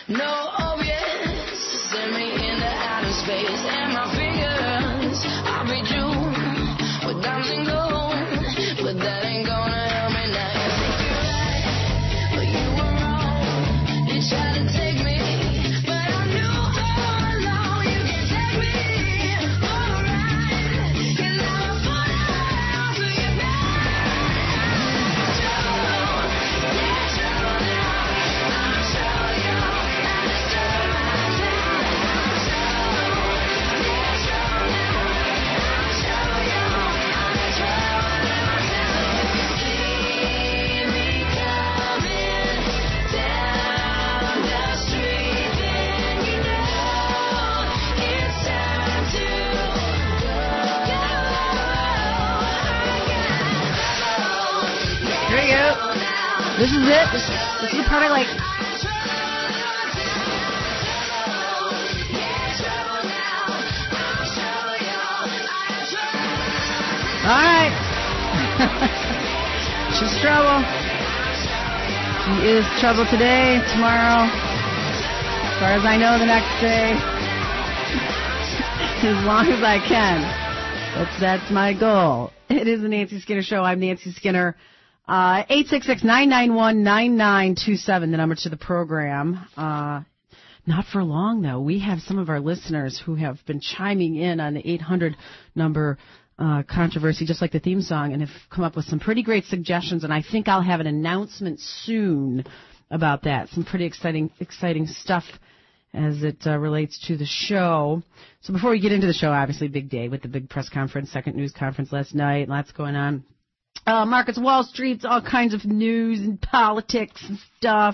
No obvious, send me into outer space, and my fingers I'll be doomed with diamonds and gold, but that ain't gonna help me now. You think you're right, but you were wrong. You tried to take me, but I knew all along you can take me for a ride, 'cause I'm a fool for you now. Here we go. This is it. This is the part I like. All right. She's trouble. She is trouble today, tomorrow. As far as I know, the next day. As long as I can. That's my goal. It is the Nancy Skinner Show. I'm Nancy Skinner. 866-991-9927, the number to the program. Not for long, though. We have some of our listeners who have been chiming in on the 800 number controversy, just like the theme song, and have come up with some pretty great suggestions, and I think I'll have an announcement soon about that. Some pretty exciting stuff as it relates to the show. So before we get into the show, obviously, big day with the big press conference, second news conference last night, lots going on. Markets, Wall Street, all kinds of news and politics and stuff.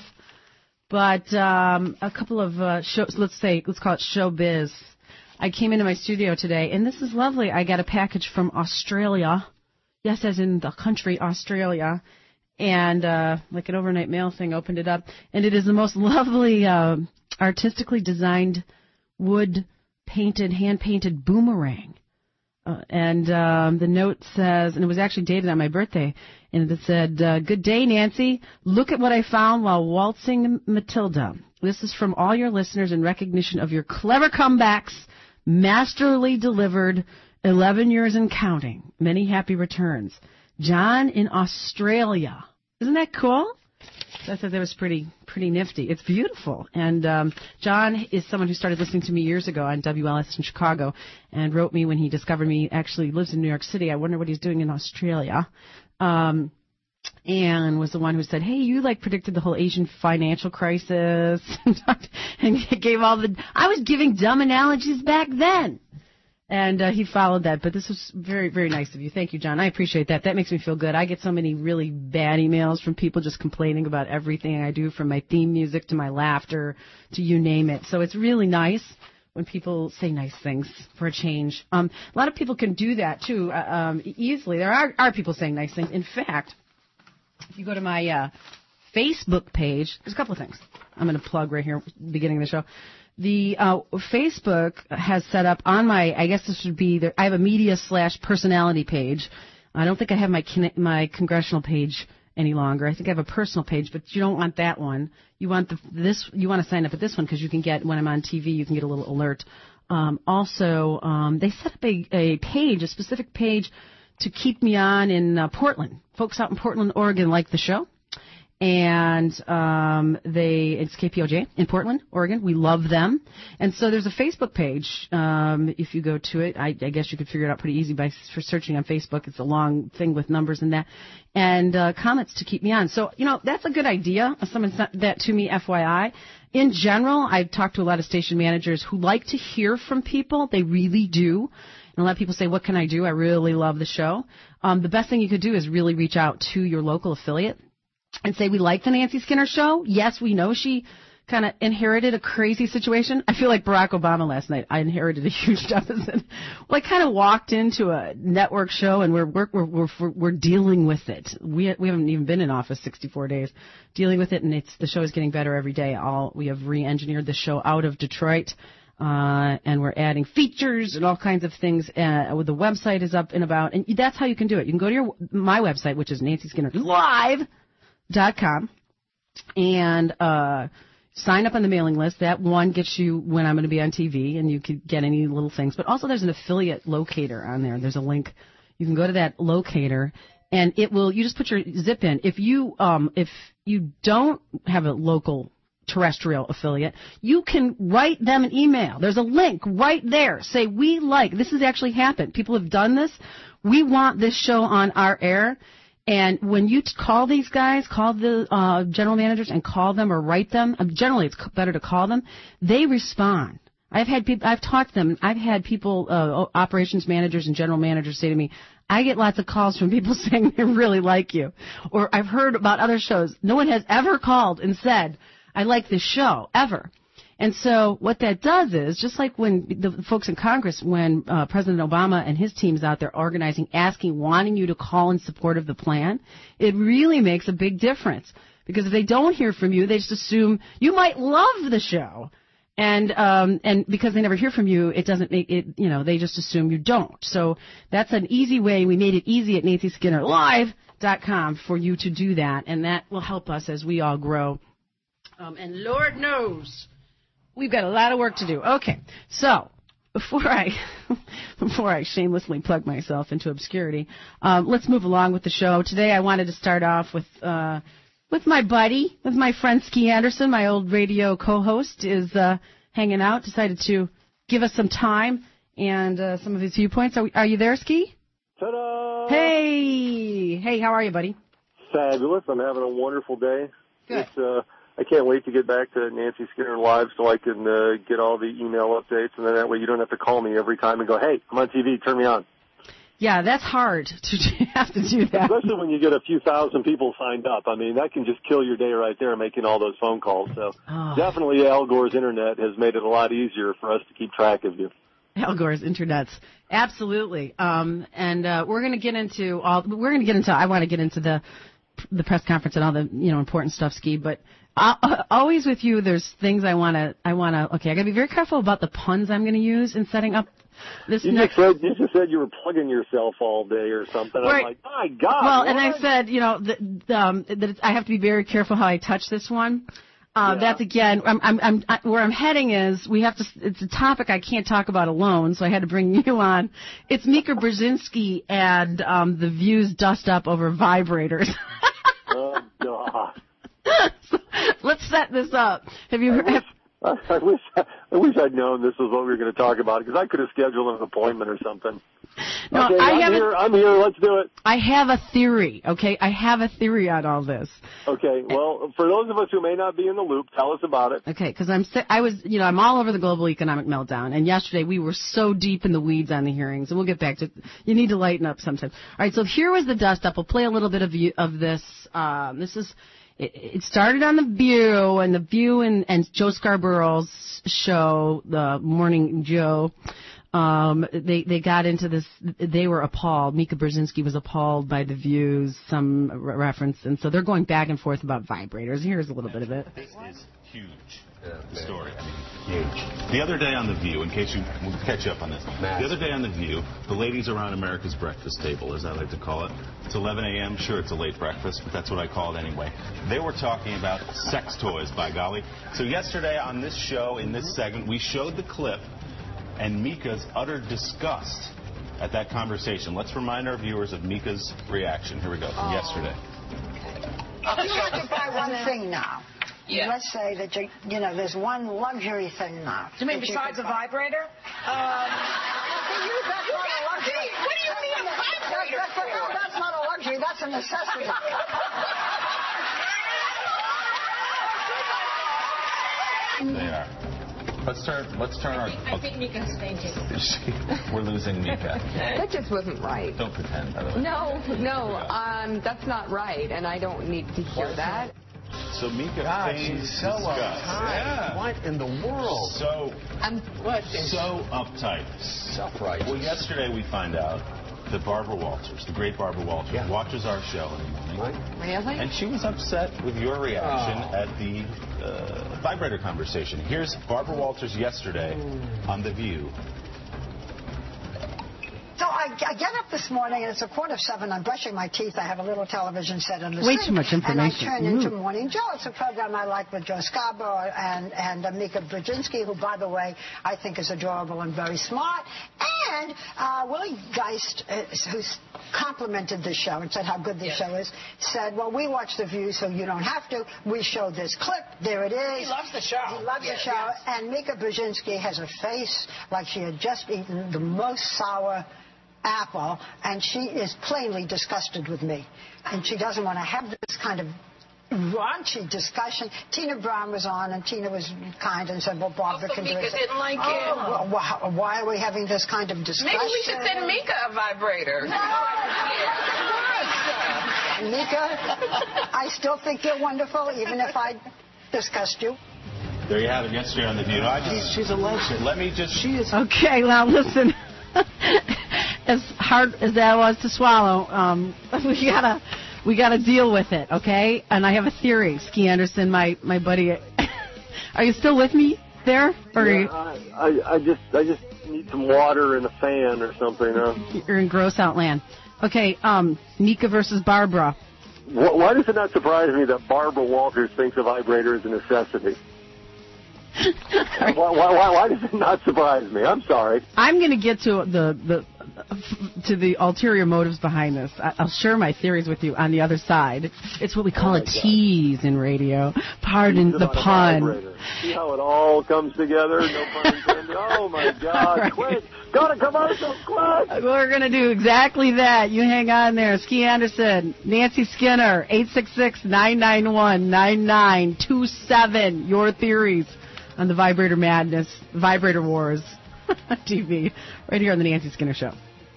But a couple of shows, let's call it showbiz. I came into my studio today, and this is lovely. I got a package from Australia. Yes, as in the country, Australia. And like an overnight mail thing, opened it up. And it is the most lovely, artistically designed, wood-painted, hand-painted boomerang. And the note says, and it was actually dated on my birthday, and it said, "Good day, Nancy. Look at what I found while waltzing Matilda. This is from all your listeners in recognition of your clever comebacks, masterly delivered, 11 years and counting. Many happy returns. John in Australia." Isn't that cool? So I thought that was pretty nifty. It's beautiful. And John is someone who started listening to me years ago on WLS in Chicago and wrote me when he discovered me. Actually lives in New York City. I wonder what he's doing in Australia. And was the one who said, "Hey, you predicted the whole Asian financial crisis." And gave I was giving dumb analogies back then. And he followed that. But this was very, very nice of you. Thank you, John. I appreciate that. That makes me feel good. I get so many really bad emails from people just complaining about everything I do, from my theme music to my laughter to you name it. So it's really nice when people say nice things for a change. A lot of people can do that, too, easily. There are people saying nice things. In fact, if you go to my Facebook page, there's a couple of things I'm going to plug right here at the beginning of the show. The Facebook has set up on my, I guess this would be, I have a media/personality page. I don't think I have my congressional page any longer. I think I have a personal page, but you don't want that one. You want you want to sign up at this one because you can get, when I'm on TV, you can get a little alert. Also, they set up a page, a specific page to keep me on in Portland. Folks out in Portland, Oregon like the show. And it's KPOJ in Portland, Oregon. We love them. And so there's a Facebook page. If you go to it, I guess you could figure it out pretty easy for searching on Facebook. It's a long thing with numbers and that. And comments to keep me on. So, that's a good idea. Someone sent that to me, FYI. In general, I've talked to a lot of station managers who like to hear from people. They really do. And a lot of people say, "What can I do? I really love the show." The best thing you could do is really reach out to your local affiliate and say, "We like the Nancy Skinner Show. Yes, we know she kind of inherited a crazy situation." I feel like Barack Obama last night. I inherited a huge deficit. Well, I kind of walked into a network show, and we're dealing with it. We haven't even been in office 64 days, dealing with it, and the show is getting better every day. We have re-engineered the show out of Detroit, and we're adding features and all kinds of things. The website is up and about, and that's how you can do it. You can go to my website, which is NancySkinnerLive.com, and sign up on the mailing list. That one gets you when I'm going to be on TV, and you could get any little things. But also there's an affiliate locator on there. There's a link. You can go to that locator, and it will. You just put your zip in. If you don't have a local terrestrial affiliate, you can write them an email. There's a link right there. Say, this has actually happened. People have done this. We want this show on our air. And when you call these guys, call the general managers and call them or write them, generally it's better to call them, they respond. I've talked to them. I've had people, operations managers and general managers say to me, I get lots of calls from people saying they really like you. Or I've heard about other shows. No one has ever called and said, I like this show, ever. And so what that does is, just like when the folks in Congress, when President Obama and his team's out there organizing, asking, wanting you to call in support of the plan, it really makes a big difference. Because if they don't hear from you, they just assume you might love the show. And because they never hear from you, it doesn't make it, they just assume you don't. So that's an easy way. We made it easy at NancySkinnerLive.com for you to do that. And that will help us as we all grow. And Lord knows, we've got a lot of work to do. Okay, so before I shamelessly plug myself into obscurity, let's move along with the show. Today I wanted to start off with my buddy, with my friend Ski Anderson, my old radio co-host, is hanging out, decided to give us some time and some of his viewpoints. Are you there, Ski? Ta-da! Hey, how are you, buddy? Fabulous. I'm having a wonderful day. Good. I can't wait to get back to Nancy Skinner Live so I can get all the email updates, and then that way you don't have to call me every time and go, hey, I'm on TV, turn me on. Yeah, that's hard to have to do that. Especially when you get a few thousand people signed up. I mean, that can just kill your day right there, making all those phone calls. So Definitely Al Gore's Internet has made it a lot easier for us to keep track of you. Al Gore's Internets. Absolutely. And we're going to get into I want to get into the press conference and all the, important stuff, Ski, but always with you, there's things I got to be very careful about the puns I'm going to use in setting up this. You just said you were plugging yourself all day or something. Right. I'm like, my God. Well, and I said, that I have to be very careful how I touch this one. That's again, where I'm heading is it's a topic I can't talk about alone, so I had to bring you on. It's Mika Brzezinski and the View's dust up over vibrators. Oh, God. So, let's set this up. Have you heard? I wish I'd known this was what we were going to talk about, because I could have scheduled an appointment or something. No, okay, I'm here. Let's do it. I have a theory, okay? I have a theory on all this. Okay, well, for those of us who may not be in the loop, tell us about it. Okay, because I'm all over the global economic meltdown, and yesterday we were so deep in the weeds on the hearings, and we'll get back to it. You need to lighten up sometime. All right, so here was the dust up. We'll play a little bit of this. It started on The View, and The View and Joe Scarborough's show, The Morning Joe, they got into this. They were appalled. Mika Brzezinski was appalled by The View's some reference, and so they're going back and forth about vibrators. Here's a little bit of it. This is huge. Story. Huge. The other day on The View, in case we'll catch you up on this. The other day on The View, the ladies around America's breakfast table, as I like to call it. It's 11 a.m. Sure, it's a late breakfast, but that's what I call it anyway. They were talking about sex toys, by golly. So yesterday on this show, in this segment, we showed the clip and Mika's utter disgust at that conversation. Let's remind our viewers of Mika's reaction. Here we go, from yesterday. If you had to buy one thing now, let's say that there's one luxury thing now. You mean besides a vibrator? What do you mean a vibrator? That's not a luxury. That's a necessity. They are. Let's turn our... I think Mika's fainting. We're losing Mika. That just wasn't right. Don't pretend, by the way. No, that's not right, and I don't need to hear that. So Mika feigns she's so uptight. What in the world? So uptight. Self-right. Well, yesterday we find out that Barbara Walters, the great Barbara Walters, watches our show in the morning. Really? And she was upset with your reaction at the vibrator conversation. Here's Barbara Walters yesterday on The View. So I I get up this morning, and it's 6:45. I'm brushing my teeth. I have a little television set in the Way sink, too much information. And I turn into Morning Joe. It's a program I like with Joe Scarborough and Mika Brzezinski, who, by the way, I think is adorable and very smart. And Willie Geist, who's complimented the show and said how good the show is, said, well, we watch The View, so you don't have to. We show this clip. There it is. He loves the show. He loves the show. Yes. And Mika Brzezinski has a face like she had just eaten the most sour apple, and she is plainly disgusted with me. And she doesn't want to have this kind of raunchy discussion. Tina Brown was on, and Tina was kind and said, well, Barbara can do it. Mika didn't like it. Well, why are we having this kind of discussion? Maybe we should send Mika a vibrator. No. Mika, I still think you're wonderful, even if I disgust you. There you have it. Yesterday on The View. She's a legend. Let me just... She is... Okay, now listen. As hard as that was to swallow, we gotta deal with it, okay? And I have a theory, Ski Anderson, my buddy. Are you still with me there? Or I just need some water and a fan or something. You're in gross out land. Okay, Mika versus Barbara. Why does it not surprise me that Barbara Walters thinks a vibrator is a necessity? Why does it not surprise me? I'm sorry. I'm going to get to the ulterior motives behind this. I'll share my theories with you on the other side. It's what we call a tease in radio. Pardon the pun. See how it all comes together? No pun intended. Oh, my God. Right. Quick. Go to commercial, quick. We're going to do exactly that. You hang on there. Ski Anderson, Nancy Skinner, 866-991-9927. Your theories on the Vibrator Madness, Vibrator Wars TV, right here on the Nancy Skinner Show.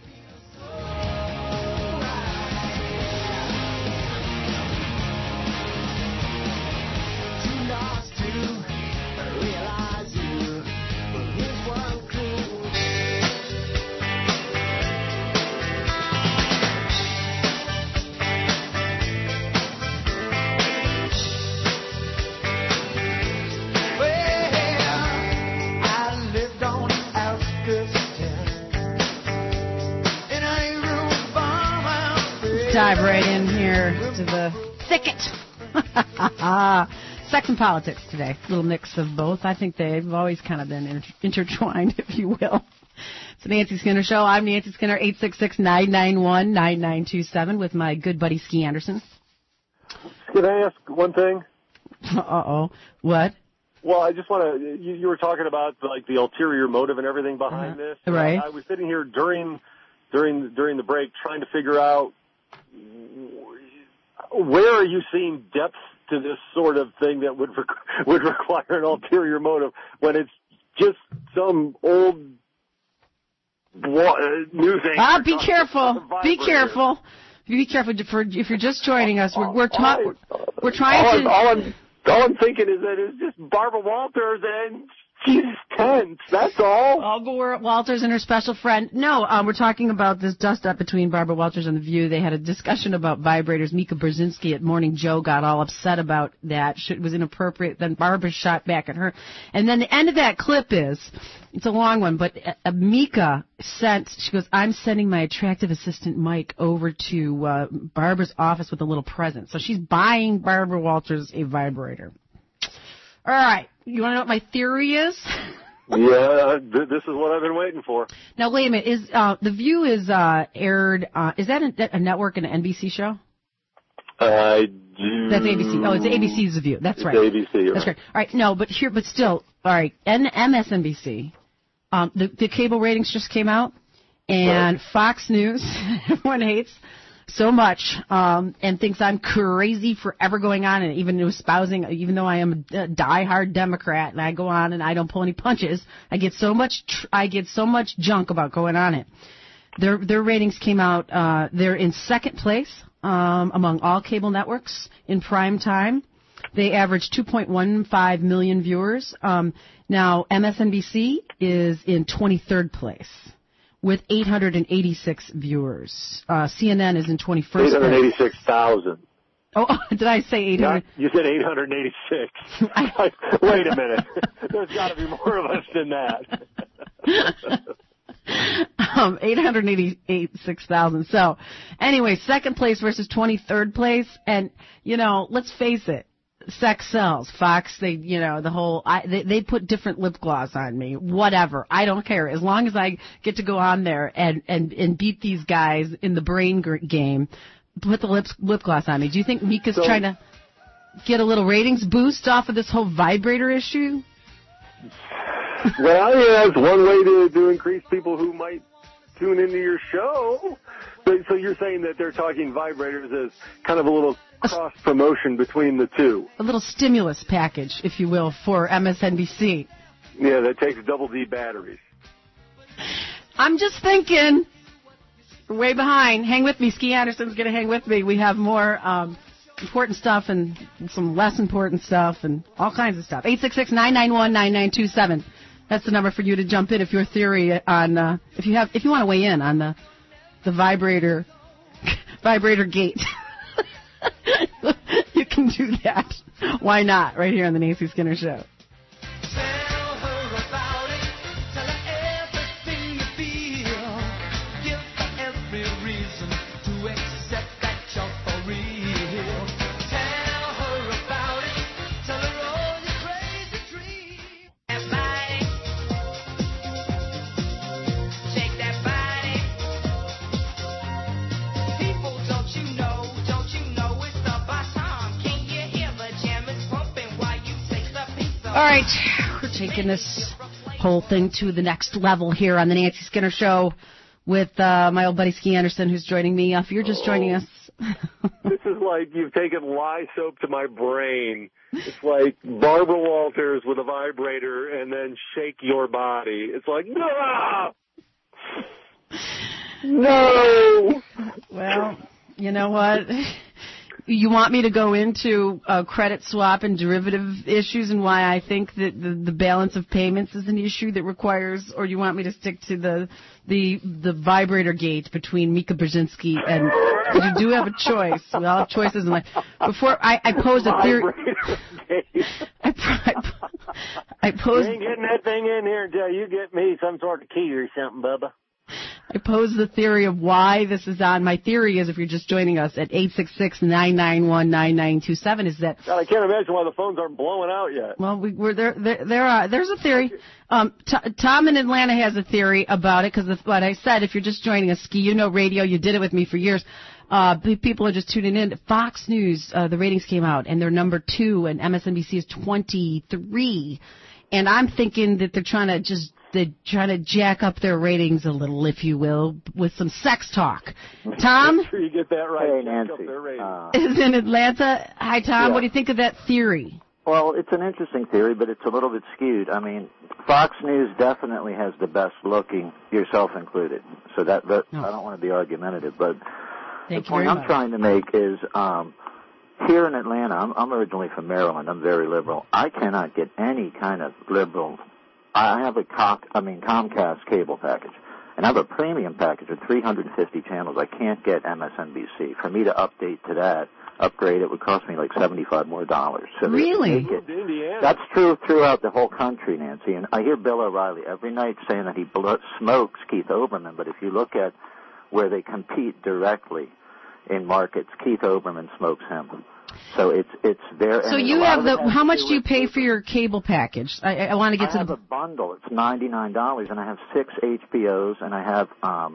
Dive right in here to the thicket. Sex and politics today. A little mix of both. I think they've always kind of been intertwined, if you will. It's the Nancy Skinner Show. I'm Nancy Skinner, 866-991-9927 with my good buddy Ski Anderson. Can I ask one thing? Uh-oh. What? Well, I just want to, you were talking about like the ulterior motive and everything behind this. Right. I was sitting here during the break trying to figure out where are you seeing depth to this sort of thing that would require an ulterior motive when it's just some old news anchor? Be careful. Be careful. Be careful. If you're just joining us, we're trying to. All I'm thinking is that it's just Barbara Walters and she's tense. That's all. Barbara Walters and her special friend. No, we're talking about this dust-up between Barbara Walters and The View. They had a discussion about vibrators. Mika Brzezinski at Morning Joe got all upset about that. It was inappropriate. Then Barbara shot back at her. And then the end of that clip is, it's a long one, but Mika she goes, I'm sending my attractive assistant Mike over to Barbara's office with a little present. So she's buying Barbara Walters a vibrator. All right. You want to know what my theory is? Yeah, this is what I've been waiting for. Now, wait a minute. Is The View is aired, is that a network and an NBC show? I do. That's ABC. Oh, it's ABC's The View. That's right. ABC, right. That's right. All right. No, but still, all right. MSNBC, the cable ratings just came out, and right. Fox News, everyone hates so much, and thinks I'm crazy for ever going on and even espousing, even though I am a diehard Democrat and I go on and I don't pull any punches, I get so much junk about going on it. Their ratings came out, they're in second place, among all cable networks in prime time. They average 2.15 million viewers. Now MSNBC is in 23rd place with 886 viewers. CNN is in 21st place. 886,000. Oh, did I say 800? You said 886. Wait a minute. There's got to be more of us than that. 886,000. So, anyway, second place versus 23rd place, and let's face it, sex sells. Fox, they put different lip gloss on me. Whatever, I don't care as long as I get to go on there and beat these guys in the brain game. Put the lip gloss on me. Do you think Mika's trying to get a little ratings boost off of this whole vibrator issue? Well, yeah, it's one way to increase people who might tune into your show. So you're saying that they're talking vibrators as kind of a little cross-promotion between the two. A little stimulus package, if you will, for MSNBC. Yeah, that takes double D batteries. I'm just thinking. We're way behind. Hang with me. Ski Anderson's going to hang with me. We have more important stuff and some less important stuff and all kinds of stuff. 866-991-9927. That's the number for you to jump in if your theory on if you want to weigh in on the vibrator gate. You can do that. Why not? Right here on the Nancy Skinner Show. All right, we're taking this whole thing to the next level here on the Nancy Skinner Show with my old buddy Ski Anderson, who's joining me. If you're just joining us. This is like you've taken lye soap to my brain. It's like Barbara Walters with a vibrator and then shake your body. It's like, no! No! Well, you know what? You want me to go into credit swap and derivative issues and why I think that the balance of payments is an issue that requires, or do you want me to stick to the vibrator gate between Mika Brzezinski and, because you do have a choice. We all have choices in life. Before I posed a theory. I posed. You ain't getting that thing in here until you get me some sort of key or something, Bubba. I posed the theory of why this is on. My theory is, if you're just joining us at 866-991-9927, is that... God, I can't imagine why the phones aren't blowing out yet. Well, there's a theory. Tom in Atlanta has a theory about it, because what I said, if you're just joining us, Ski, radio, you did it with me for years. People are just tuning in. Fox News, the ratings came out, and they're number 2, and MSNBC is 23. And I'm thinking that they're trying to jack up their ratings a little, if you will, with some sex talk. Tom? Make sure you get that right. Hey, Nancy. Is in Atlanta. Hi, Tom. Yeah. What do you think of that theory? Well, it's an interesting theory, but it's a little bit skewed. I mean, Fox News definitely has the best looking, yourself included. So I don't want to be argumentative, but the point I'm trying to make is here in Atlanta, I'm originally from Maryland. I'm very liberal. I cannot get any kind of liberal. I have a Comcast cable package, and I have a premium package of 350 channels. I can't get MSNBC. For me to upgrade, it would cost me like $75 more. So really? That's true throughout the whole country, Nancy. And I hear Bill O'Reilly every night saying that he smokes Keith Olbermann, but if you look at where they compete directly in markets, Keith Olbermann smokes him. So it's there. So you have how much do you pay for your cable package? I want to get to the... I have a bundle. It's $99, and I have 6 HBOs, and I have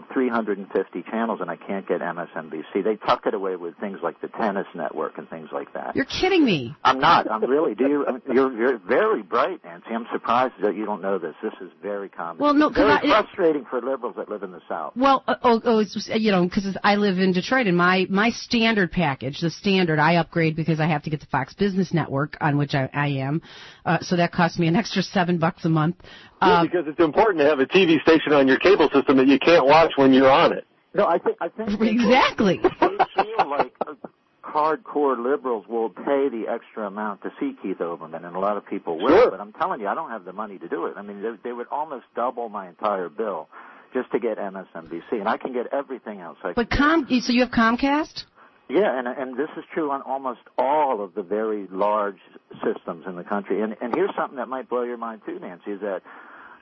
350 channels, and I can't get MSNBC. They tuck it away with things like the Tennis Network and things like that. You're kidding me. I'm not. I'm really. You're very bright, Nancy. I'm surprised that you don't know this. This is very common. Well, no, because it's frustrating for liberals that live in the South. Well, because I live in Detroit, and my standard package, the standard, I upgrade because I have to get the Fox Business Network, on which I am. So that costs me an extra $7 a month. Yeah, because it's important to have a TV station on your cable system that you can't watch when you're on it. No, I think exactly. They feel like hardcore liberals will pay the extra amount to see Keith Olbermann, and a lot of people will. Sure. But I'm telling you, I don't have the money to do it. I mean, they would almost double my entire bill just to get MSNBC, and I can get everything else. So you have Comcast? Yeah, and this is true on almost all of the very large systems in the country. And here's something that might blow your mind too, Nancy, is that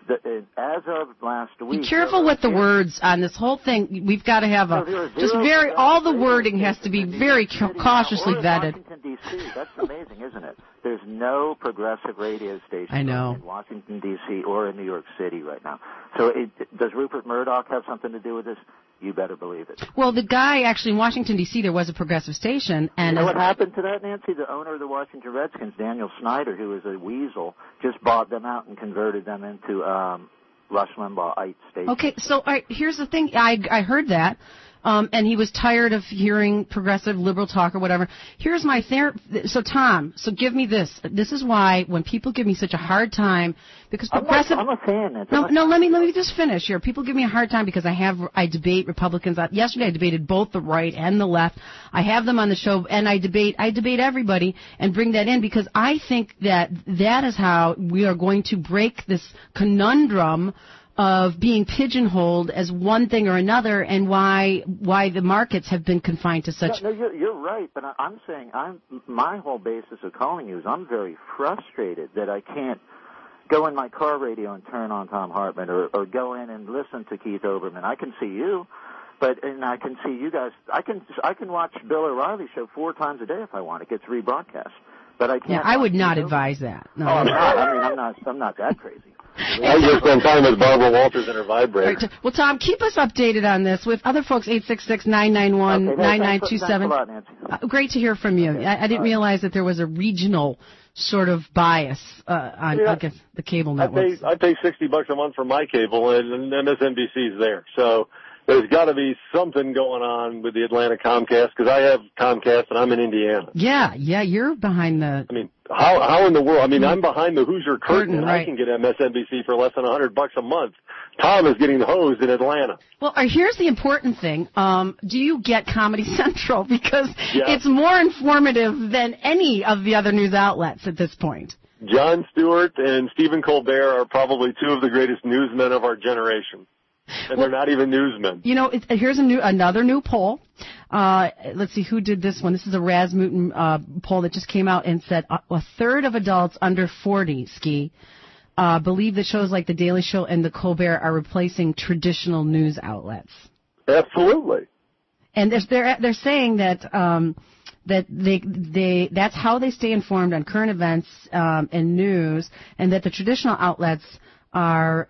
as of last week... Be careful with the words on this whole thing. We've got to have all the wording has to be very cautiously vetted. Washington, D.C., that's amazing, isn't it? There's no progressive radio station in Washington, D.C. or in New York City right now. So does Rupert Murdoch have something to do with this? You better believe it. Well, the guy actually in Washington, D.C., there was a progressive station. And you know what happened to that, Nancy? The owner of the Washington Redskins, Daniel Snyder, who is a weasel, just bought them out and converted them into Rush Limbaugh-ite stations. Okay, so here's the thing. I heard that. And he was tired of hearing progressive liberal talk or whatever. Here's my so Tom, give me this. This is why when people give me such a hard time, because progressive. I'm a fan. No, let me just finish here. People give me a hard time because I debate Republicans. Yesterday I debated both the right and the left. I have them on the show, and I debate everybody and bring that in because I think that is how we are going to break this conundrum of being pigeonholed as one thing or another, and why the markets have been confined to such. No, you're right, but I'm saying my whole basis of calling you is I'm very frustrated that I can't go in my car radio and turn on Thom Hartmann or go in and listen to Keith Olbermann. I can see you, and I can see you guys. I can watch Bill O'Reilly's show 4 times a day if I want. It gets rebroadcast, but I can't. Yeah, I would not advise that. No. I'm not that crazy. I just spent time with Barbara Walters and her vibrator. Right. Well, Tom, keep us updated on this with other folks, 866-991-9927. Great to hear from you. I didn't realize that there was a regional sort of bias on I guess, the cable networks. I pay $60 a month for my cable, and MSNBC's there. So there's got to be something going on with the Atlanta Comcast, because I have Comcast and I'm in Indiana. Yeah, you're behind the... I mean, how in the world? I mean, I'm behind the Hoosier curtain, and right. I can get MSNBC for less than $100 a month. Tom is getting hosed in Atlanta. Well, here's the important thing. Do you get Comedy Central? Because it's more informative than any of the other news outlets at this point. Jon Stewart and Stephen Colbert are probably 2 of the greatest newsmen of our generation. And they're not even newsmen. You know, here's another new poll. Let's see who did this one. This is a Rasmussen poll that just came out and said a third of adults under 40 believe that shows like The Daily Show and The Colbert are replacing traditional news outlets. Absolutely. And they're saying that that that's how they stay informed on current events and news, and that the traditional outlets are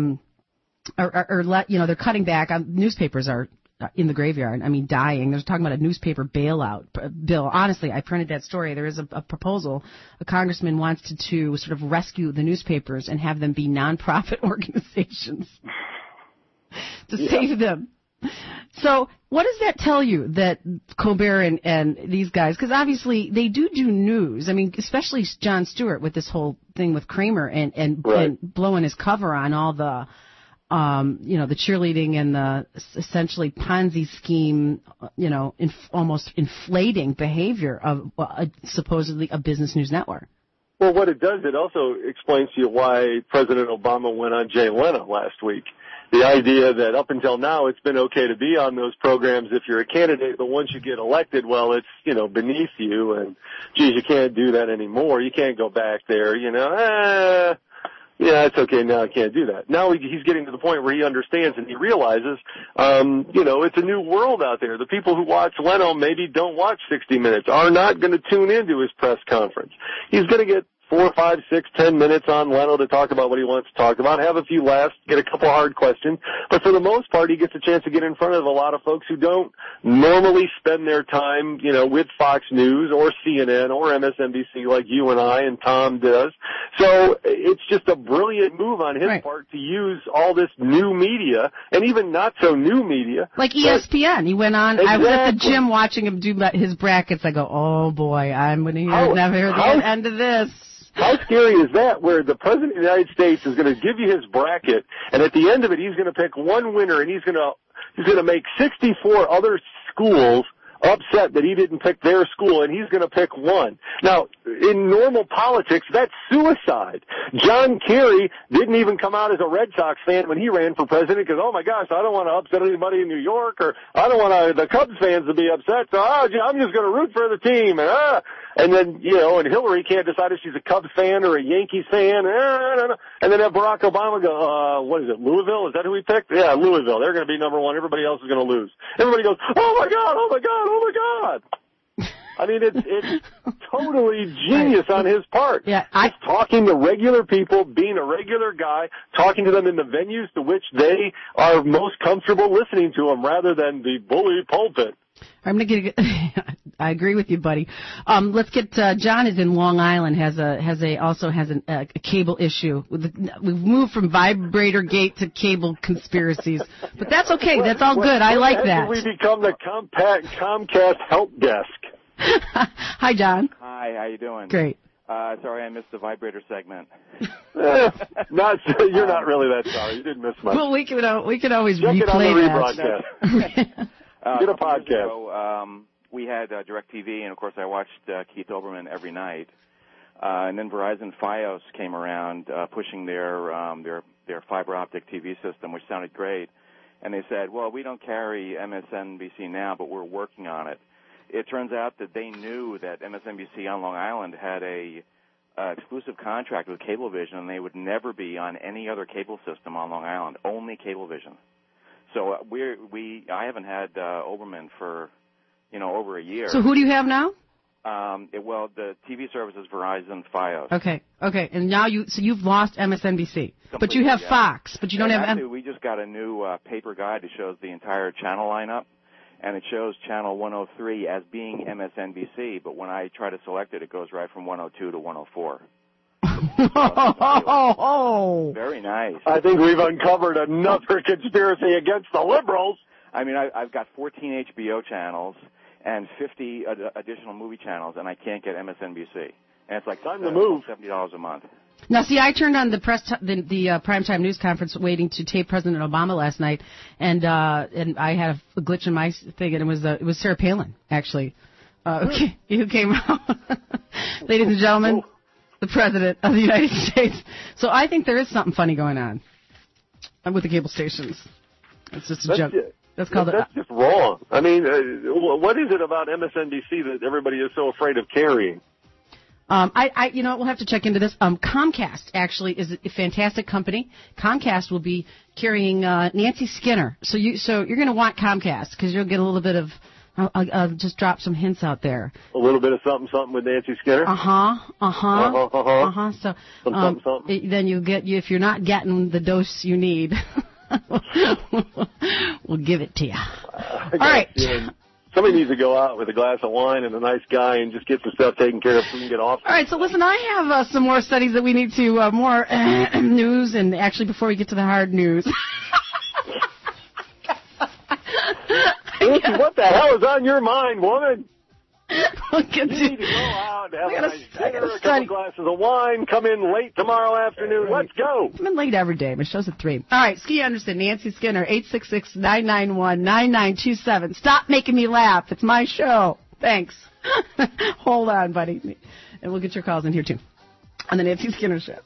they're cutting back on. Newspapers are in the graveyard. I mean, dying. They're talking about a newspaper bailout bill. Honestly, I printed that story. There is a proposal. A congressman wants to sort of rescue the newspapers and have them be nonprofit organizations to save them. So what does that tell you, that Colbert and these guys, because obviously they do news. I mean, especially Jon Stewart with this whole thing with Kramer and blowing his cover on all the the cheerleading and the essentially Ponzi scheme, almost inflating behavior of supposedly a business news network. Well, what it does, it also explains to you why President Obama went on Jay Leno last week. The idea that up until now it's been okay to be on those programs if you're a candidate, but once you get elected, well, it's, beneath you, and, geez, you can't do that anymore. You can't go back there, yeah, it's okay now, I can't do that. Now he's getting to the point where he understands and he realizes, it's a new world out there. The people who watch Leno maybe don't watch 60 Minutes, are not going to tune into his press conference. He's going to get 4, 5, 6, 10 minutes on Leno to talk about what he wants to talk about, have a few laughs, get a couple hard questions. But for the most part, he gets a chance to get in front of a lot of folks who don't normally spend their time, with Fox News or CNN or MSNBC like you and I and Tom does. So it's just a brilliant move on his part to use all this new media and even not so new media. Like ESPN. He went on. Exactly. I was at the gym watching him do his brackets. I go, oh boy, I'm going to never hear the end of this. How scary is that, where the President of the United States is going to give you his bracket, and at the end of it, he's going to pick one winner, and he's going to make 64 other schools upset that he didn't pick their school, and he's going to pick one. Now, in normal politics, that's suicide. John Kerry didn't even come out as a Red Sox fan when he ran for president because, oh my gosh, I don't want to upset anybody in New York, or I don't want the Cubs fans to be upset, so I'm just going to root for the team. And And then, and Hillary can't decide if she's a Cubs fan or a Yankees fan. And then have Barack Obama go, what is it, Louisville? Is that who he picked? Yeah, Louisville. They're going to be number one. Everybody else is going to lose. Everybody goes, oh my God, oh my God, oh my God. I mean, it's totally genius on his part. Yeah, just talking to regular people, being a regular guy, talking to them in the venues to which they are most comfortable listening to them rather than the bully pulpit. I'm going to get. I agree with you, buddy. Let's get John is in Long Island. Also has a cable issue. We've moved from vibrator gate to cable conspiracies, but that's okay. That's all good. I like that. We become the Comcast help desk. Hi, John. Hi. How you doing? Great. Sorry, I missed the vibrator segment. You're not really that sorry. You didn't miss much. Well, we could always replay it on the rebroadcast. Get a podcast. So, we had DirecTV, and of course I watched Keith Olbermann every night. And then Verizon Fios came around pushing their fiber optic TV system, which sounded great. And they said, well, we don't carry MSNBC now, but we're working on it. It turns out that they knew that MSNBC on Long Island had a exclusive contract with Cablevision, and they would never be on any other cable system on Long Island, only Cablevision. So I haven't had Olbermann for over a year. So who do you have now? The TV service is Verizon Fios. Okay, and now you've lost MSNBC, but you have Fox, but you don't have. Actually, we just got a new paper guide that shows the entire channel lineup. And it shows channel 103 as being MSNBC, but when I try to select it, it goes right from 102 to 104. Oh, very nice. I think we've uncovered another conspiracy against the liberals. I mean, I've got 14 HBO channels and 50 additional movie channels, and I can't get MSNBC. And it's like time to move. $70 a month. Now, see, I turned on the primetime news conference waiting to tape President Obama last night, and I had a glitch in my thing, and it was Sarah Palin actually, who came out. Ladies and gentlemen, the President of the United States. So I think there is something funny going on with the cable stations. It's just a joke. That's just wrong. I mean, what is it about MSNBC that everybody is so afraid of carrying? We'll have to check into this. Comcast actually is a fantastic company. Comcast will be carrying Nancy Skinner. So you're going to want Comcast because you'll get a little bit of. I'll just drop some hints out there. A little bit of something with Nancy Skinner. So then you get if you're not getting the dose you need, we'll give it to you. All right. Somebody needs to go out with a glass of wine and a nice guy and just get some stuff taken care of so we can get off. All right, so listen, I have some more studies that we need to, more news, and actually before we get to the hard news. Nancy, what the hell is on your mind, woman? We'll get you need to go out and have a nice dinner, a couple glasses of wine, come in late tomorrow afternoon. Let's go. I'm in late every day. My show's at 3. All right, Ski Anderson, Nancy Skinner, 866-991-9927. Stop making me laugh. It's my show. Thanks. Hold on, buddy. And we'll get your calls in here, too, on the Nancy Skinner Show.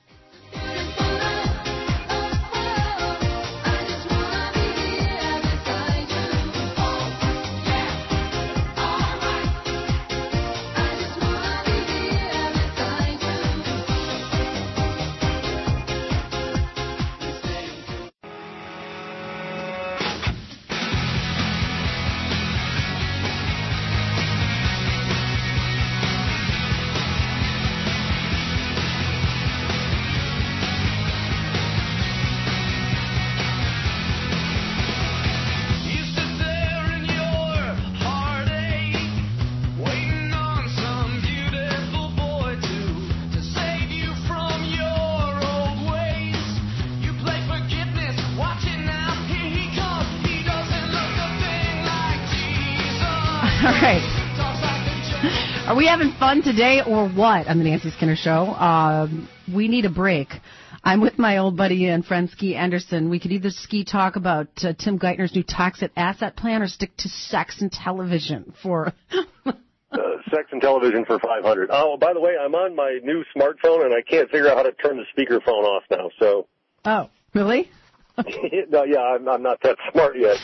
Are we having fun today or what on the Nancy Skinner Show? We need a break. I'm with my old buddy and friend Ski Anderson. We could either talk about Tim Geithner's new toxic asset plan or stick to sex and television for... Sex and television for $500. Oh, by the way, I'm on my new smartphone and I can't figure out how to turn the speakerphone off now. So. Oh, really? No, yeah, I'm not that smart yet.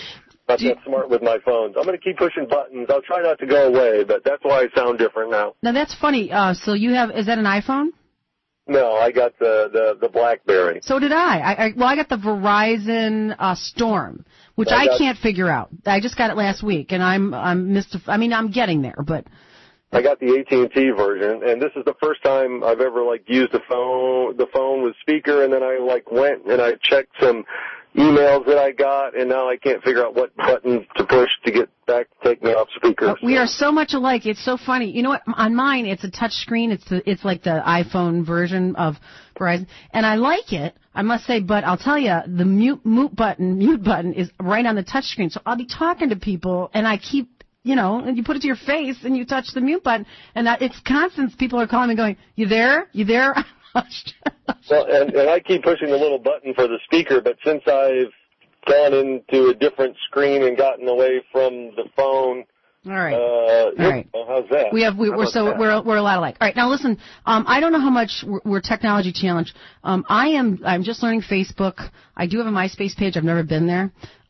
Not that smart with my phones. I'm going to keep pushing buttons. I'll try not to go away, but that's why I sound different now. Now, that's funny. So you have, is that an iPhone? No, I got the BlackBerry. So did I. I got the Verizon Storm, which I can't figure out. I just got it last week, and I'm getting there, but. I got the AT&T version, and this is the first time I've ever, used the phone with speaker, and then I, went and I checked some emails that I got, and now I can't figure out what button to push to get back to take me off speaker. We are so much alike. It's so funny. You know what? On mine, it's a touch screen. It's like the iPhone version of Verizon, and I like it, I must say, but I'll tell you, the mute button is right on the touch screen. So I'll be talking to people, and I keep, and you put it to your face, and you touch the mute button, and it's constant. People are calling me going, you there? You there? Well, and I keep pushing the little button for the speaker, but since I've gone into a different screen and gotten away from the phone. All right. All right. How's that? We're a lot alike. All right. Now listen, I don't know how much we're technology challenged. I'm just learning Facebook. I do have a MySpace page. I've never been there.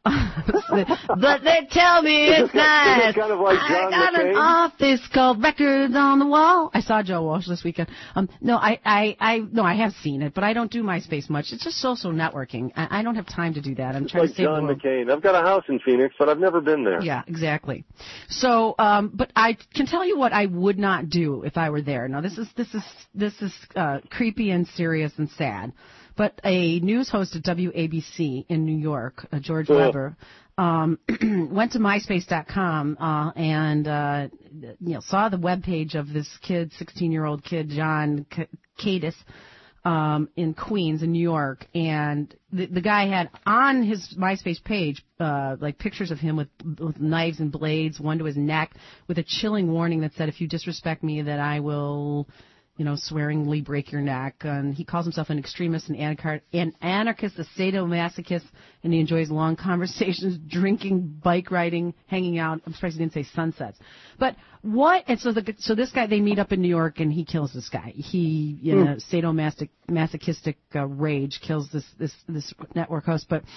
But they tell me it's nice. Kind of like John I got McCain. an office called Records on the Wall. I saw Joe Walsh this weekend. No, I have seen it, but I don't do MySpace much. It's just social networking. I don't have time to do that. I'm trying to save John McCain. I've got a house in Phoenix, but I've never been there. Yeah, exactly. So, but I can tell you what I would not do if I were there. Now, this is creepy and serious and sad. But a news host at WABC in New York, George Weber, went to MySpace.com and saw the webpage of this kid, 16-year-old kid, John Cadis, in Queens, in New York, and the guy had on his MySpace page pictures of him with knives and blades, one to his neck, with a chilling warning that said, "If you disrespect me, that I will." Swearingly break your neck. And he calls himself an extremist, an anarchist, a sadomasochist, and he enjoys long conversations, drinking, bike riding, hanging out. I'm surprised he didn't say sunsets. But what? And so this guy, they meet up in New York, and he kills this guy. He, sadomasochistic rage, kills this network host. But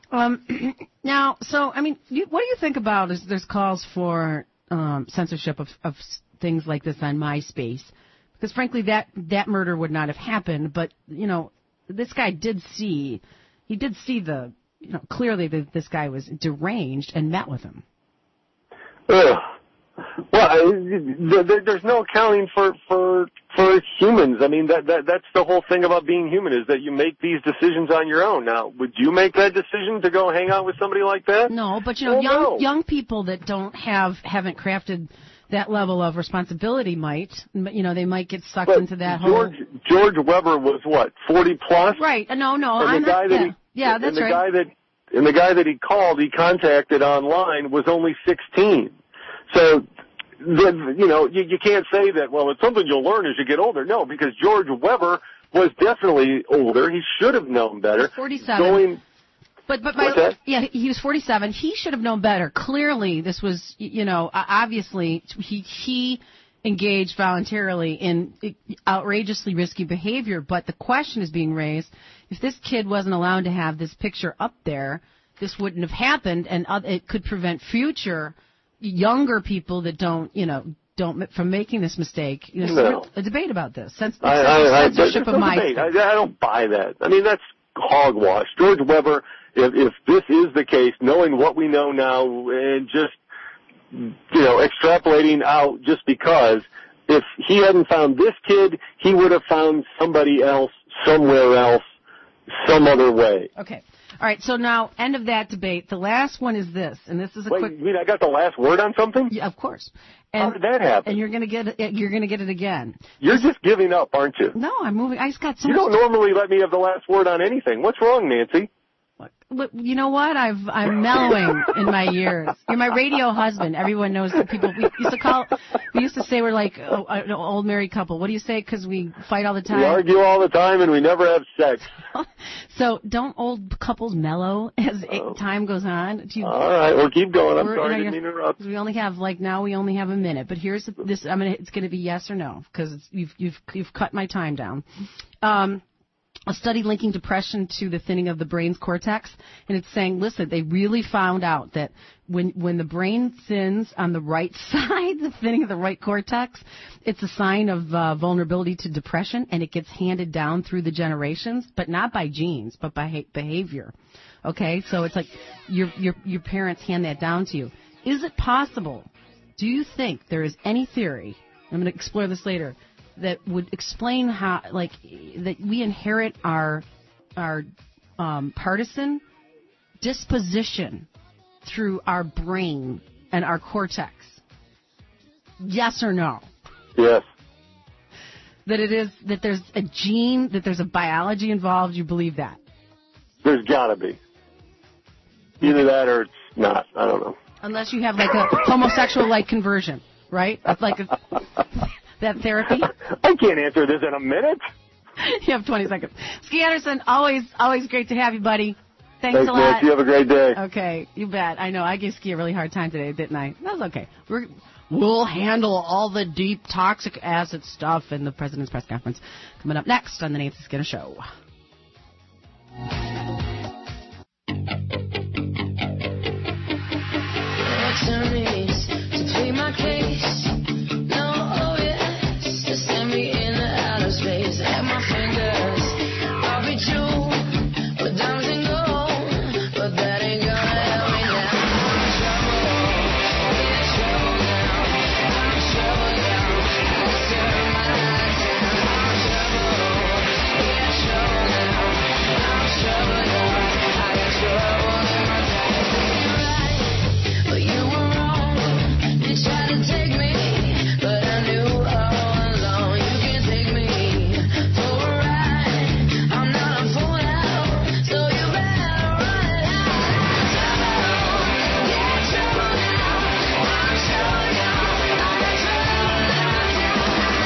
now, so I mean, what do you think about? There's calls for censorship of things like this on MySpace? Because frankly, that murder would not have happened. But this guy did see clearly that this guy was deranged and met with him. Well, there's no accounting for humans. I mean, that's the whole thing about being human, is that you make these decisions on your own. Now, would you make that decision to go hang out with somebody like that? No, but young people that haven't crafted that level of responsibility might, they might get sucked into that whole. George Weber was what, 40 plus? Right. No. And that's right. And the guy that he contacted online was only 16. So, you can't say that, well, it's something you'll learn as you get older. No, because George Weber was definitely older. He should have known better. 47. He was 47. He should have known better. Clearly, this was, obviously, he engaged voluntarily in outrageously risky behavior. But the question is being raised, if this kid wasn't allowed to have this picture up there, this wouldn't have happened, and it could prevent future younger people that don't from making this mistake. A debate about this. Censorship of MySpace. I don't buy that. I mean, that's hogwash. George Weber, if this is the case, knowing what we know now and just, extrapolating out just because, if he hadn't found this kid, he would have found somebody else, somewhere else, some other way. Okay. All right, so now, end of that debate. The last one is this, and this is quick. You mean I got the last word on something? Yeah, of course. How did that happen? And you're going to get it again. You're just giving up, aren't you? No, I'm moving. I just got so You don't normally let me have the last word on anything. What's wrong, Nancy? You know what? I'm mellowing in my years. You're my radio husband. Everyone knows that people. We used to say we're like an old married couple. What do you say? Because we fight all the time. We argue all the time and we never have sex. So don't old couples mellow as time goes on? All right, well keep going. I'm sorry to interrupt. We only have we only have a minute. But here's this. It's going to be yes or no because you've cut my time down. a study linking depression to the thinning of the brain's cortex, and it's saying, listen, they really found out that when the brain thins on the right side, the thinning of the right cortex, it's a sign of vulnerability to depression, and it gets handed down through the generations, but not by genes, but by behavior. Okay, so it's like your parents hand that down to you. Is it possible? Do you think there is any theory? I'm going to explore this later. That would explain how, like, that we inherit our partisan disposition through our brain and our cortex. Yes or no? Yes. That there's a gene, that there's a biology involved. You believe that? There's got to be. Either that or it's not. I don't know. Unless you have like a homosexual-like conversion, right? Like that therapy. I can't answer this in a minute. You have 20 seconds. Ski Anderson, always great to have you, buddy. Thanks a lot. Nancy. You have a great day. Okay, you bet. I know. I gave Ski a really hard time today, didn't I? That was okay. We'll handle all the deep toxic acid stuff in the President's press conference. Coming up next on the Nancy Skinner Show. Attorneys to plead my case. No, oh yes, to send me in the outer space. At my fingers, I'll be true with diamonds and gold, but that ain't gonna help me now. I'm in trouble now. I'm in trouble now. I turn my lights down. I'm in trouble now. I'm in trouble now. I got trouble in my time. But you were wrong. You tried to take me, but I knew all along you can't take me for a ride. I'm not a fool now, so you better run out. Get trouble now. I'm trouble now. I got trouble now.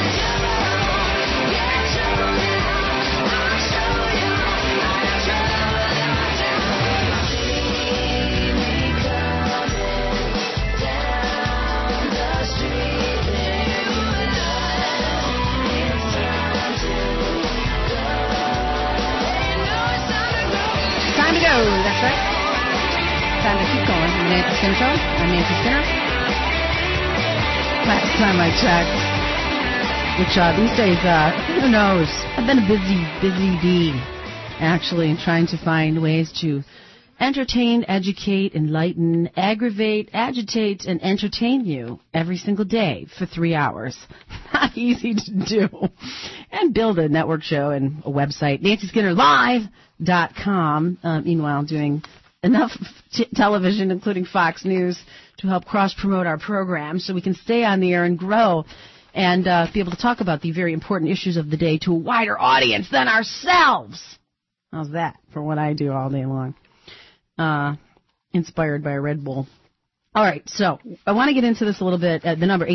Get trouble now. I'm trouble now. I got trouble now. See me coming down the street. There you know it's time to go. You know it's time to go. Time to go. That's right. Time to keep going. The Nancy Skinner Show. I'm Nancy Skinner. Last time I checked, which these days, who knows? I've been a busy bee, actually, trying to find ways to entertain, educate, enlighten, aggravate, agitate, and entertain you every single day for 3 hours. Not easy to do. And build a network show and a website, NancySkinnerLive.com. Meanwhile, doing enough television, including Fox News, to help cross-promote our program so we can stay on the air and grow and be able to talk about the very important issues of the day to a wider audience than ourselves. How's that for what I do all day long? Inspired by a Red Bull. All right, so I want to get into this a little bit. The number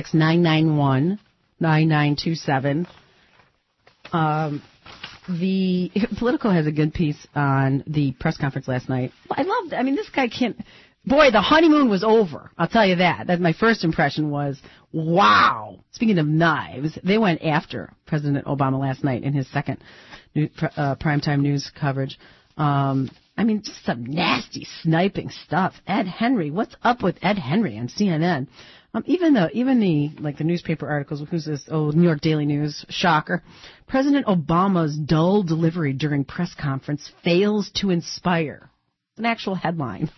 866-991-9927. The Politico has a good piece on the press conference last night. I loved it. I mean, this guy can't. Boy, the honeymoon was over. I'll tell you that. That my first impression was, wow. Speaking of knives, they went after President Obama last night in his second primetime news coverage. I mean, just some nasty sniping stuff. Ed Henry, what's up with Ed Henry on CNN? Even the newspaper articles. Who's this? Oh, New York Daily News. Shocker. President Obama's dull delivery during press conference fails to inspire. It's an actual headline.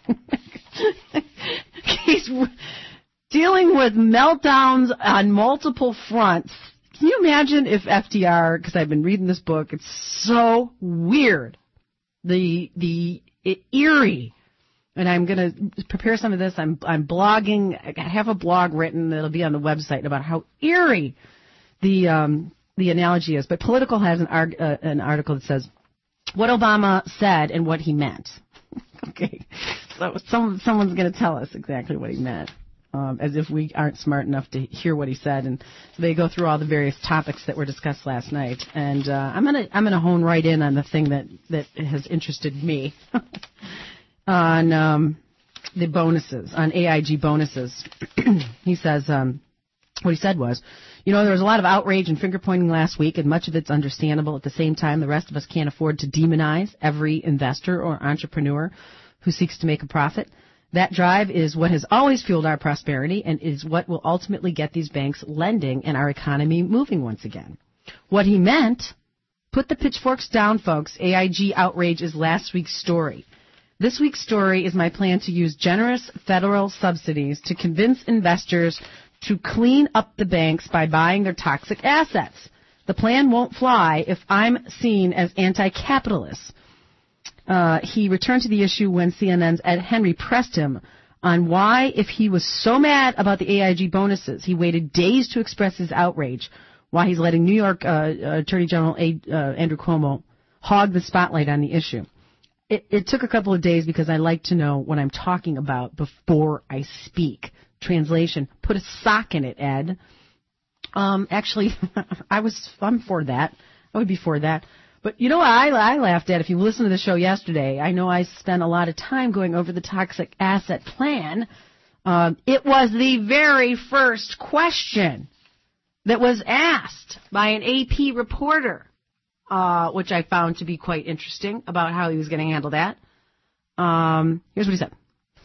He's dealing with meltdowns on multiple fronts. Can you imagine if FDR? Because I've been reading this book. It's so weird. The eerie, and I'm going to prepare some of this. I'm blogging. I have a blog written that'll be on the website about how eerie the analogy is. But Politico has an article that says what Obama said and what he meant. Okay, so someone's going to tell us exactly what he meant, as if we aren't smart enough to hear what he said. And so they go through all the various topics that were discussed last night. And I'm gonna hone right in on the thing that has interested me on the bonuses, on AIG bonuses. He says what he said was, You know, there was a lot of outrage and finger-pointing last week, and much of it's understandable. At the same time, the rest of us can't afford to demonize every investor or entrepreneur who seeks to make a profit. That drive is what has always fueled our prosperity and is what will ultimately get these banks lending and our economy moving once again. What he meant, put the pitchforks down, folks. AIG outrage is last week's story. This week's story is my plan to use generous federal subsidies to convince investors to clean up the banks by buying their toxic assets. The plan won't fly if I'm seen as anti-capitalist. He returned to the issue when CNN's Ed Henry pressed him on why, if he was so mad about the AIG bonuses, he waited days to express his outrage, why he's letting New York Attorney General Andrew Cuomo hog the spotlight on the issue. It took a couple of days because I like to know what I'm talking about before I speak. Translation, put a sock in it, Ed. Actually, I'm for that. I would be for that. But you know what I laughed at? If you listened to the show yesterday, I know I spent a lot of time going over the toxic asset plan. It was the very first question that was asked by an AP reporter, which I found to be quite interesting about how he was going to handle that. Here's what he said.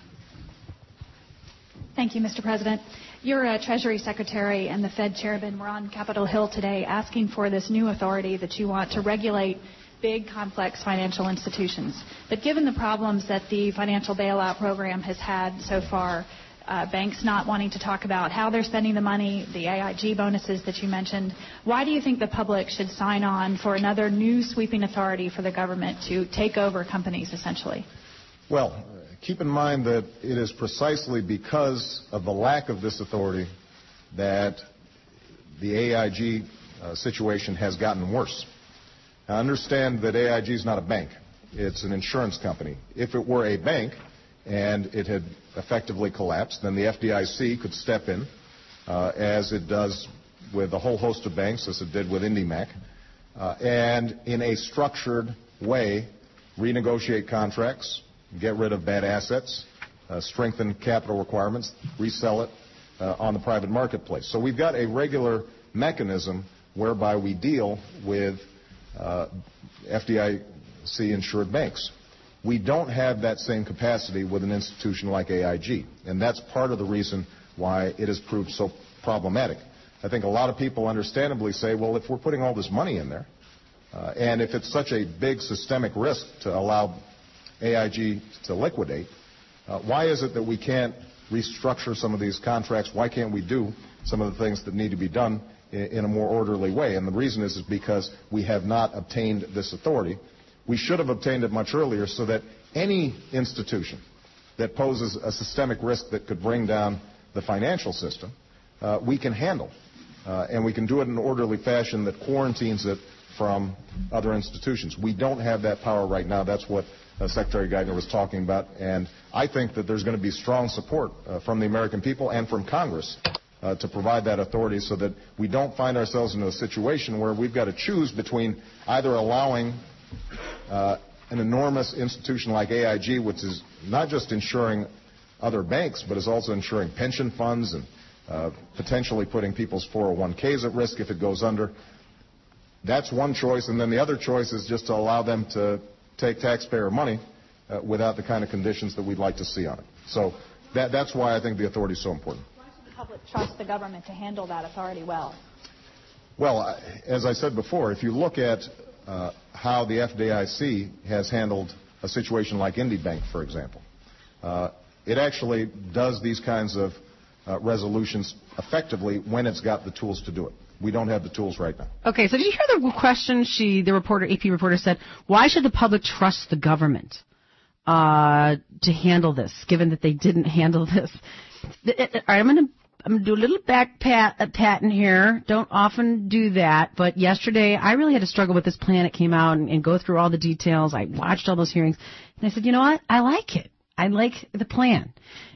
Thank you, Mr. President. Your Treasury Secretary and the Fed Chairman were on Capitol Hill today asking for this new authority that you want to regulate big, complex financial institutions. But given the problems that the financial bailout program has had so far, banks not wanting to talk about how they're spending the money, the AIG bonuses that you mentioned, why do you think the public should sign on for another new sweeping authority for the government to take over companies, essentially? Well, keep in mind that it is precisely because of the lack of this authority that the AIG situation has gotten worse. Now, understand that AIG is not a bank. It's an insurance company. If it were a bank and it had effectively collapsed, then the FDIC could step in, as it does with a whole host of banks, as it did with IndyMac, and in a structured way renegotiate contracts, get rid of bad assets, strengthen capital requirements, resell it on the private marketplace. So we've got a regular mechanism whereby we deal with FDIC-insured banks. We don't have that same capacity with an institution like AIG, and that's part of the reason why it has proved so problematic. I think a lot of people understandably say, well, if we're putting all this money in there, and if it's such a big systemic risk to allow AIG to liquidate, why is it that we can't restructure some of these contracts? Why can't we do some of the things that need to be done in a more orderly way? And the reason is because we have not obtained this authority. We should have obtained it much earlier so that any institution that poses a systemic risk that could bring down the financial system, we can handle. And we can do it in an orderly fashion that quarantines it from other institutions. We don't have that power right now. That's what Secretary Geithner was talking about. And I think that there's going to be strong support from the American people and from Congress to provide that authority so that we don't find ourselves in a situation where we've got to choose between either allowing an enormous institution like AIG, which is not just insuring other banks, but is also insuring pension funds and potentially putting people's 401ks at risk if it goes under. That's one choice. And then the other choice is just to allow them to take taxpayer money without the kind of conditions that we'd like to see on it. So that's why I think the authority is so important. Why should the public trust the government to handle that authority well? Well, as I said before, if you look at how the FDIC has handled a situation like IndyBank, for example, it actually does these kinds of resolutions effectively when it's got the tools to do it. We don't have the tools right now. Okay, so did you hear the question AP reporter said, why should the public trust the government to handle this, given that they didn't handle this? All right, I'm going to do a little back patting here. Don't often do that, but yesterday I really had to struggle with this plan. It came out and go through all the details. I watched all those hearings, and I said, you know what? I like it. I like the plan.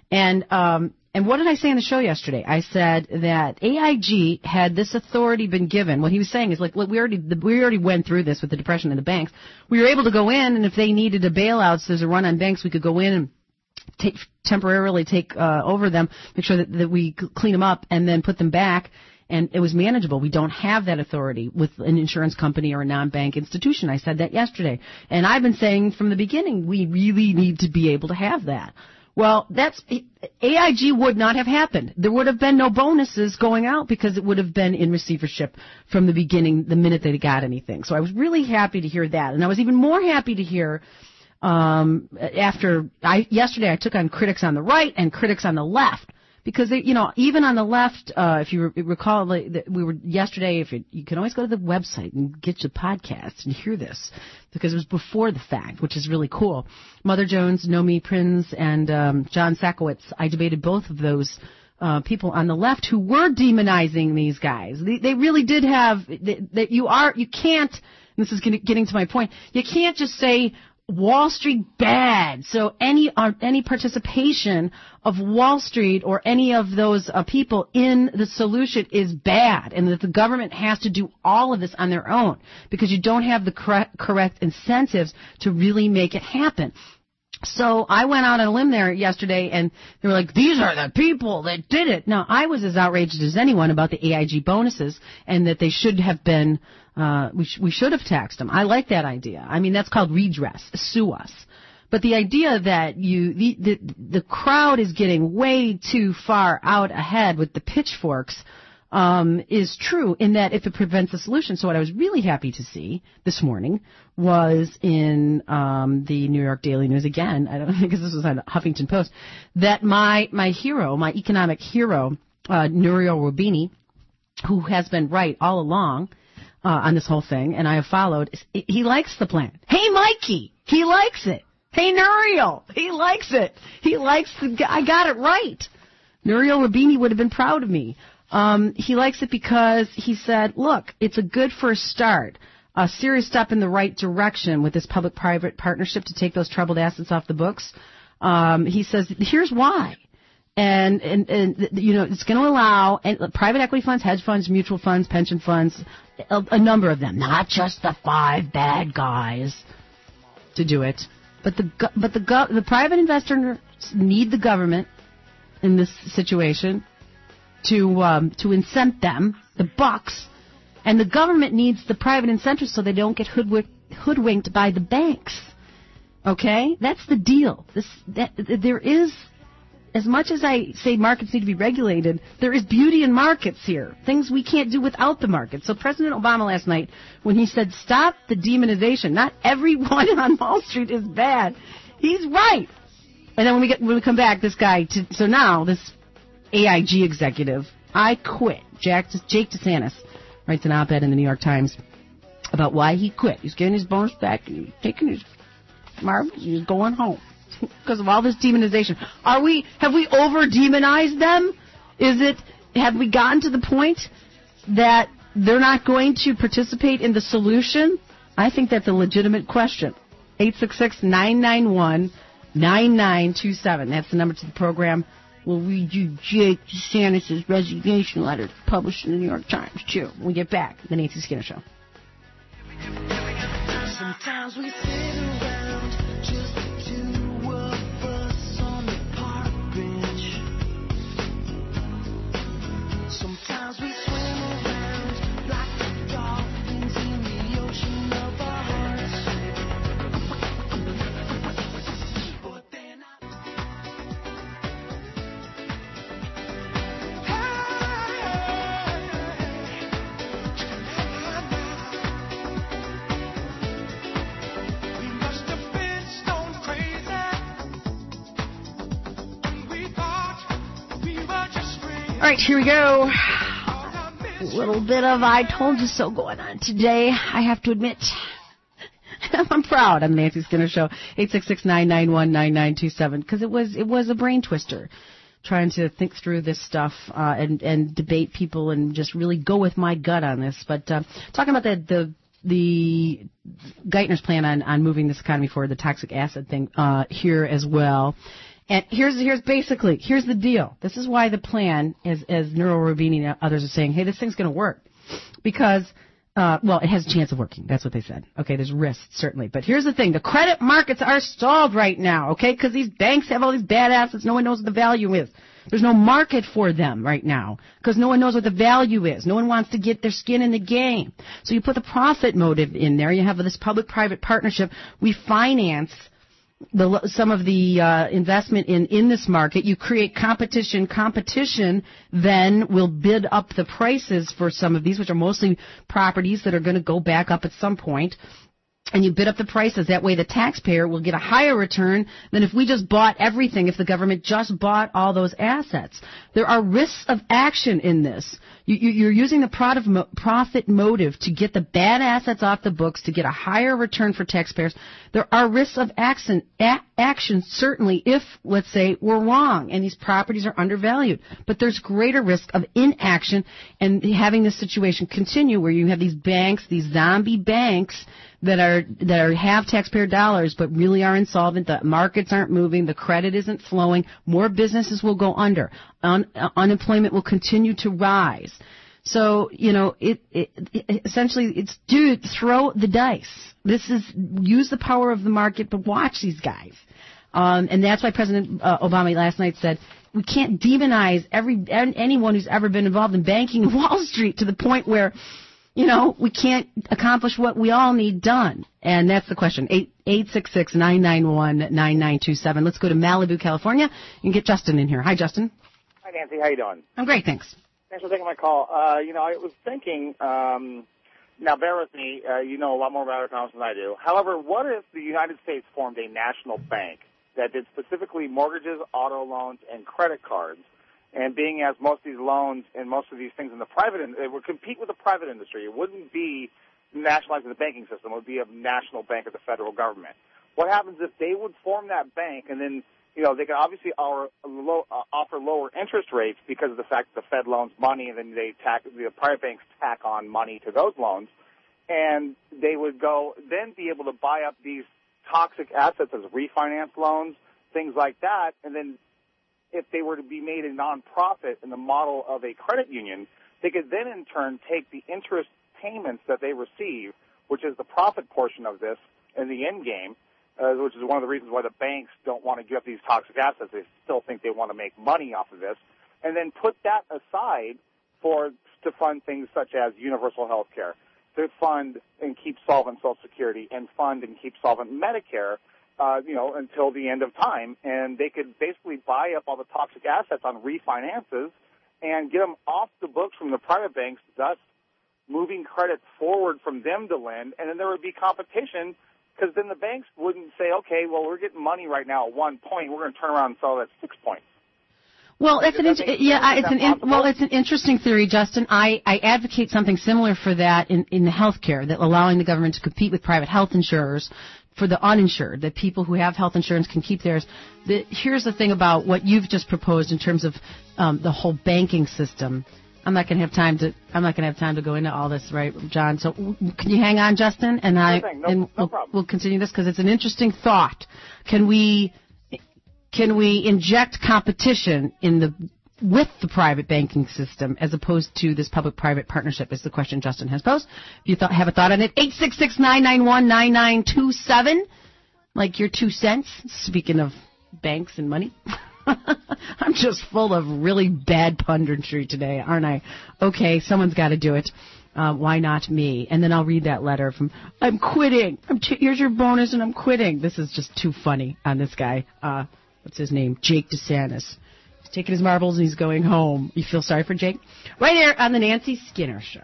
And what did I say on the show yesterday? I said that AIG, had this authority been given, what he was saying is, like, look, we already went through this with the Depression and the banks. We were able to go in, and if they needed a bailout, so there's a run on banks, we could go in and temporarily take over them, make sure that we clean them up, and then put them back. and it was manageable. We don't have that authority with an insurance company or a non-bank institution. I said that yesterday. And I've been saying from the beginning, we really need to be able to have that. Well, AIG would not have happened. There would have been no bonuses going out because it would have been in receivership from the beginning, the minute they got anything. So I was really happy to hear that. And I was even more happy to hear yesterday I took on critics on the right and critics on the left. Because, even on the left, if you recall, we were yesterday, you can always go to the website and get your podcast and hear this, because it was before the fact, which is really cool. Mother Jones, Nomi Prinz, and John Sakowitz, I debated both of those people on the left who were demonizing these guys. They really did have, you can't, and this is getting to my point, you can't just say, Wall Street bad. So any participation of Wall Street or any of those people in the solution is bad, and that the government has to do all of this on their own because you don't have the correct incentives to really make it happen. So I went out on a limb there yesterday, and they were like, these are the people that did it. Now, I was as outraged as anyone about the AIG bonuses and that they should have been we should have taxed them. I like that idea. I mean, that's called redress. Sue us. But the idea that the crowd is getting way too far out ahead with the pitchforks is true in that if it prevents the solution. So what I was really happy to see this morning was in the New York Daily News again. I don't know, because this was on Huffington Post, that my hero, my economic hero, Nouriel Roubini, who has been right all along on this whole thing, and I have followed, he likes the plan. Hey, Mikey, he likes it. Hey, Nouriel, he likes it. He likes I got it right. Nouriel Roubini would have been proud of me. He likes it because he said, look, it's a good first start, a serious step in the right direction with this public-private partnership to take those troubled assets off the books. He says, here's why. And it's going to allow private equity funds, hedge funds, mutual funds, pension funds, a number of them, not just the 5 bad guys, to do it. But the private investors need the government in this situation to incent them, the bucks, and the government needs the private incentives so they don't get hoodwinked by the banks. Okay, that's the deal. There is. As much as I say markets need to be regulated, there is beauty in markets here, things we can't do without the market. So President Obama last night, when he said stop the demonization, not everyone on Wall Street is bad, he's right. And then when we come back, this guy, so now this AIG executive, I quit. Jake DeSantis writes an op-ed in the New York Times about why he quit. He's getting his bonus back, and he's taking his marbles, and he's going home. Because of all this demonization. Have we over-demonized them? Have we gotten to the point that they're not going to participate in the solution? I think that's a legitimate question. 866-991-9927. That's the number to the program. We'll read you Jake DeSantis' resignation letter published in the New York Times, too, when we get back. The Nancy Skinner Show. Sometimes we sit around just sometimes we swim around like the dolphins in the ocean of our hearts. But they're not. We must have been stone crazy. We thought we were just free. All right, here we go. A little bit of I told you so going on today, I have to admit. I'm proud. I'm Nancy Skinner Show, 866-991-9927, because it was a brain twister, trying to think through this stuff and debate people and just really go with my gut on this. But talking about the Geithner's plan on moving this economy forward, the toxic asset thing here as well. And here's the deal. This is why the plan, as Nouriel Roubini and others are saying, hey, this thing's going to work. Because, it has a chance of working. That's what they said. Okay, there's risks, certainly. But here's the thing. The credit markets are stalled right now, okay, because these banks have all these bad assets. No one knows what the value is. There's no market for them right now because no one knows what the value is. No one wants to get their skin in the game. So you put the profit motive in there. You have this public-private partnership. We finance some of the investment in this market. You create competition. Competition then will bid up the prices for some of these, which are mostly properties that are going to go back up at some point. And you bid up the prices. That way the taxpayer will get a higher return than if we just bought everything, if the government just bought all those assets. There are risks of action in this. You're using the profit motive to get the bad assets off the books, to get a higher return for taxpayers. There are risks of action certainly, if, let's say, we're wrong and these properties are undervalued. But there's greater risk of inaction and having this situation continue where you have these banks, these zombie banks, that have taxpayer dollars but really are insolvent. The markets aren't moving. The credit isn't flowing. More businesses will go under. Unemployment will continue to rise. So, essentially it's, dude, throw the dice. Use the power of the market, but watch these guys. And that's why President Obama last night said, we can't demonize anyone who's ever been involved in banking and Wall Street to the point where, we can't accomplish what we all need done. And that's the question. 866-991-9927. Let's go to Malibu, California, and get Justin in here. Hi, Justin. Hi, Nancy. How you doing? I'm great, thanks. Thanks for taking my call. I was thinking, now bear with me, you know a lot more about economics than I do. However, what if the United States formed a national bank that did specifically mortgages, auto loans, and credit cards? And being as most of these loans and most of these things in the private, it would compete with the private industry. It wouldn't be nationalizing the banking system. It would be a national bank of the federal government. What happens if they would form that bank and then, they could obviously offer lower interest rates because of the fact that the Fed loans money and then the private banks tack on money to those loans. And they would then be able to buy up these toxic assets as refinance loans, things like that, and then if they were to be made a nonprofit in the model of a credit union, they could then in turn take the interest payments that they receive, which is the profit portion of this in the end game, which is one of the reasons why the banks don't want to give up these toxic assets. They still think they want to make money off of this, and then put that aside to fund things such as universal health care, to fund and keep solvent Social Security, and fund and keep solvent Medicare, until the end of time. And they could basically buy up all the toxic assets on refinances and get them off the books from the private banks, thus moving credit forward from them to lend. And then there would be competition because then the banks wouldn't say, okay, well, we're getting money right now at 1 point. We're going to turn around and sell it at 6 points. Well, it's an interesting theory, Justin. I advocate something similar for that in the healthcare, that allowing the government to compete with private health insurers for the uninsured, that people who have health insurance can keep theirs. Here's the thing about what you've just proposed in terms of the whole banking system. I'm not going to have time to go into all this, right, John? So can you hang on, Justin, we'll continue this because it's an interesting thought. Can we inject competition with the private banking system as opposed to this public-private partnership is the question Justin has posed. If you have a thought on it, 866-991-9927, like your 2 cents, speaking of banks and money. I'm just full of really bad punditry today, aren't I? Okay, someone's got to do it. Why not me? And then I'll read that letter from, I'm quitting. Here's your bonus and I'm quitting. This is just too funny on this guy. What's his name? Jake DeSantis. He's taking his marbles and he's going home. You feel sorry for Jake? Right here on the Nancy Skinner Show.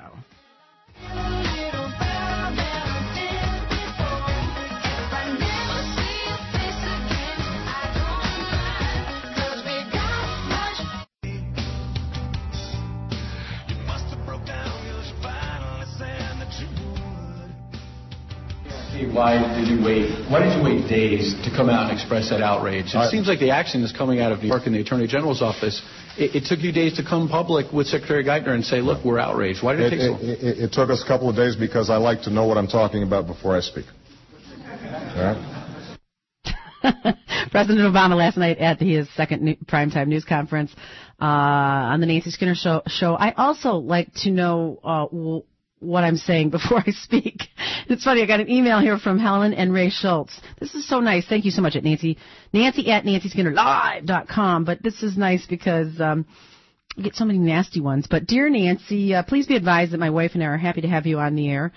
Why did you wait days to come out and express that outrage? It seems like the action is coming out of New York and the Attorney General's office. It took you days to come public with Secretary Geithner and say, look, we're outraged. Why did it take so long? It took us a couple of days because I like to know what I'm talking about before I speak. All right? President Obama last night at his second primetime news conference on the Nancy Skinner show. I also like to know what I'm saying before I speak. It's funny. I got an email here from Helen and Ray Schultz. This is so nice. Thank you so much, at Nancy at NancySkinnerLive.com. But this is nice because I get so many nasty ones. But dear Nancy, please be advised that my wife and I are happy to have you on the air.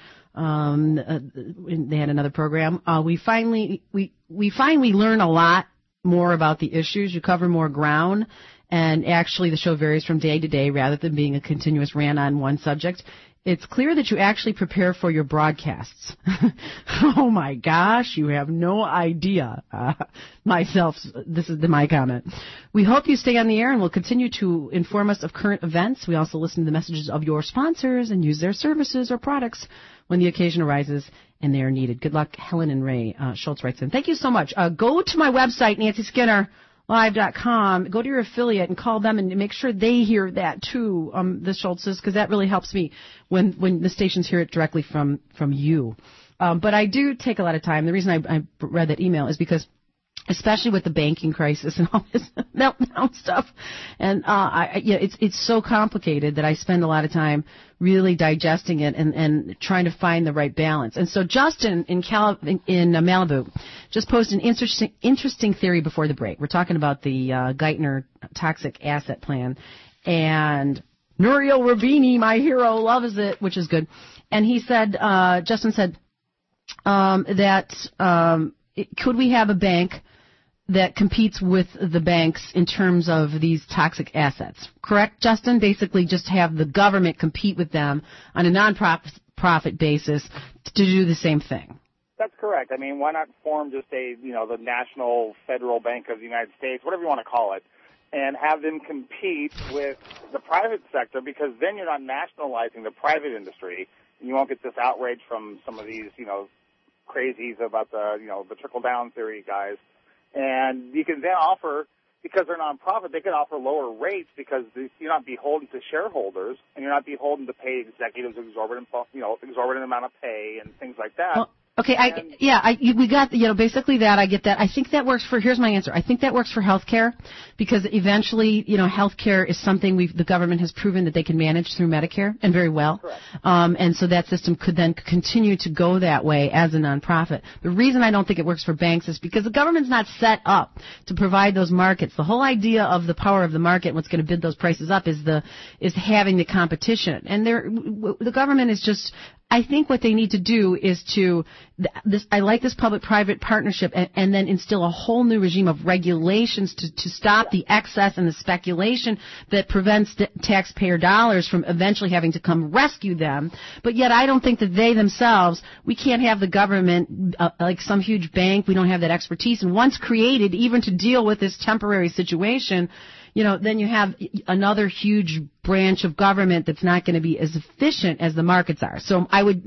They had another program. We find we learn a lot more about the issues. You cover more ground. And actually, the show varies from day to day rather than being a continuous rant on one subject. It's clear that you actually prepare for your broadcasts. Oh, my gosh, you have no idea. This is my comment. We hope you stay on the air and will continue to inform us of current events. We also listen to the messages of your sponsors and use their services or products when the occasion arises and they are needed. Good luck, Helen and Ray. Schultz writes in. Thank you so much. Go to my website, NancySkinnerLive.com. Go to your affiliate and call them and make sure they hear that too, the Schultzes, because that really helps me when the stations hear it directly from you. But I do take a lot of time. The reason I read that email is because, especially with the banking crisis and all this meltdown stuff, and it's so complicated that I spend a lot of time really digesting it and trying to find the right balance. And so Justin in Malibu just posted an interesting theory before the break. We're talking about the Geithner toxic asset plan, and Nouriel Roubini, my hero, loves it, which is good. And he said, Justin said that could we have a bank that competes with the banks in terms of these toxic assets? Correct, Justin? Basically just have the government compete with them on a non-profit basis to do the same thing. That's correct. I mean, why not form just the National Federal Bank of the United States, whatever you want to call it, and have them compete with the private sector, because then you're not nationalizing the private industry, and you won't get this outrage from some of these, crazies about the trickle-down theory guys. And you can then offer, because they're nonprofit, they can offer lower rates because you're not beholden to shareholders and you're not beholden to pay executives exorbitant amount of pay and things like that. Well, okay, we got, basically that, I get that. I think that works here's my answer. I think that works for healthcare, because eventually, healthcare is something the government has proven that they can manage through Medicare, and very well. Correct. And so that system could then continue to go that way as a nonprofit. The reason I don't think it works for banks is because the government's not set up to provide those markets. The whole idea of the power of the market and what's going to bid those prices up is having the competition. And the government is just, I think what they need to do is I like this public-private partnership and then instill a whole new regime of regulations to stop the excess and the speculation that prevents taxpayer dollars from eventually having to come rescue them. But yet I don't think that they themselves, we can't have the government like some huge bank. We don't have that expertise. And once created, even to deal with this temporary situation, then you have another huge branch of government that's not going to be as efficient as the markets are. So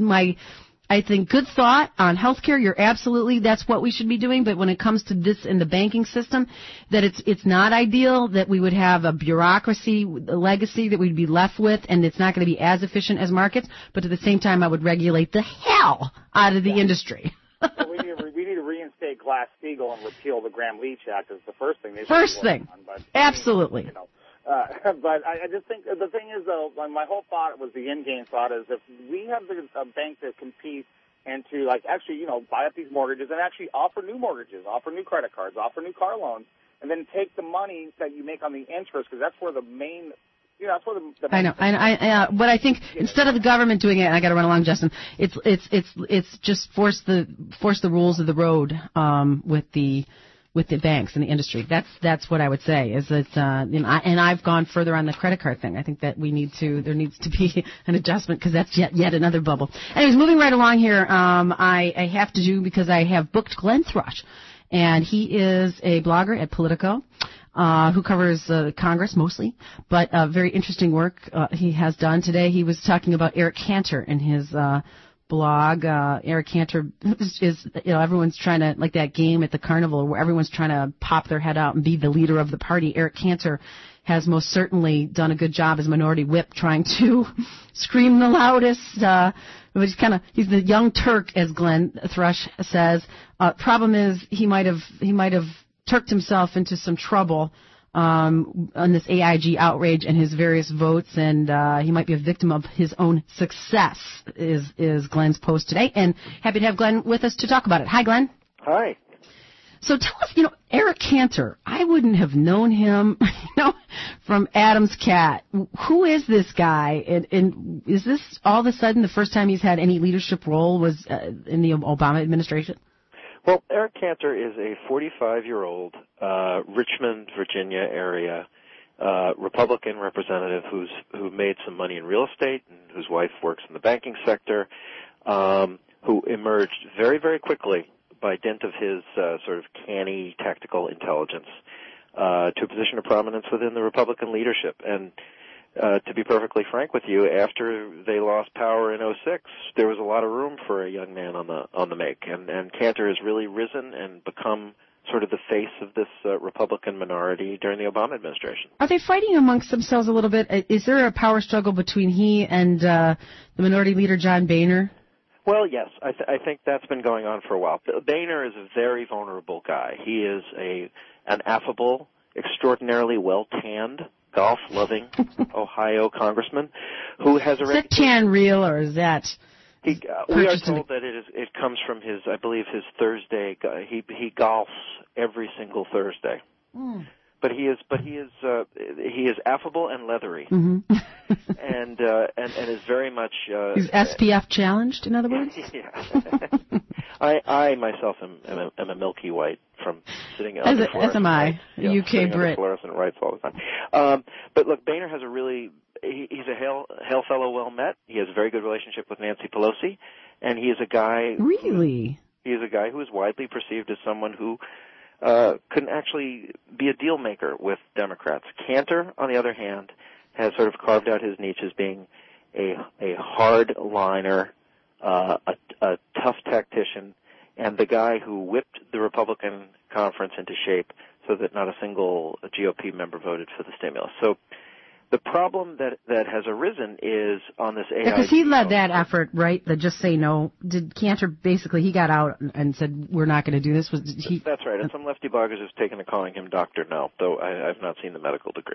I think good thought on healthcare. You're absolutely, that's what we should be doing. But when it comes to this in the banking system, that it's not ideal that we would have a bureaucracy, a legacy that we'd be left with, and it's not going to be as efficient as markets. But at the same time, I would regulate the hell out of the industry. So we need to reinstate Glass-Steagall and repeal the Gramm-Leach Act is the first thing. Absolutely. But I just think the thing is, though, my whole thought was the end-game thought is if we have a bank that compete and to, buy up these mortgages and actually offer new mortgages, offer new credit cards, offer new car loans, and then take the money that you make on the interest, because that's where the main that's where the I know. But I think instead of the government doing it, and I got to run along, Justin, it's just force the rules of the road with the banks and the industry. That's what I would say. Is that and I've gone further on the credit card thing. I think that there needs to be an adjustment, because that's yet another bubble. Anyways, moving right along here, I have to do, because I have booked Glenn Thrush, and he is a blogger at Politico. Who covers Congress mostly, but very interesting work he has done today. He was talking about Eric Cantor in his blog. Eric Cantor is, everyone's trying to, like that game at the carnival where everyone's trying to pop their head out and be the leader of the party. Eric Cantor has most certainly done a good job as minority whip, trying to scream the loudest. But he's the young Turk, as Glenn Thrush says. Problem is he might have Turked himself into some trouble on this AIG outrage and his various votes, and he might be a victim of his own success, is Glenn's post today. And happy to have Glenn with us to talk about it. Hi, Glenn. Hi. So tell us, Eric Cantor, I wouldn't have known him, from Adam's Cat. Who is this guy? And is this all of a sudden the first time he's had any leadership role was in the Obama administration? Well, Eric Cantor is a 45-year-old Richmond, Virginia area Republican representative who made some money in real estate and whose wife works in the banking sector, who emerged very, very quickly by dint of his sort of canny tactical intelligence to a position of prominence within the Republican leadership. And to be perfectly frank with you, after they lost power in 2006, there was a lot of room for a young man on the make. And Cantor has really risen and become sort of the face of this Republican minority during the Obama administration. Are they fighting amongst themselves a little bit? Is there a power struggle between he and the minority leader, John Boehner? Well, yes, I think that's been going on for a while. Boehner is a very vulnerable guy. He is an affable, extraordinarily well-tanned, golf-loving Ohio congressman who has a reputation. Is that tan real, or is that? We are told that it comes from his Thursday. He golfs every single Thursday. Mm. But he is affable and leathery, mm-hmm. and is very much. He's SPF challenged, in other words. Yeah. I myself am a milky white from sitting on the as am I, UK Brit. Fluorescent whites all the time. But look, Boehner has he's a hail fellow, well met. He has a very good relationship with Nancy Pelosi, and he is a guy. Really. He is a guy who is widely perceived as someone who couldn't actually be a deal maker with Democrats. Cantor, on the other hand, has sort of carved out his niche as being a hard-liner, a tough tactician, and the guy who whipped the Republican conference into shape so that not a single GOP member voted for the stimulus. So the problem that has arisen is on this AI. Because he led that effort, right? The Just Say No. Did Cantor basically, he got out and said, we're not going to do this? That's right. And some lefty bloggers have taken to calling him Dr. No, though I've not seen the medical degree.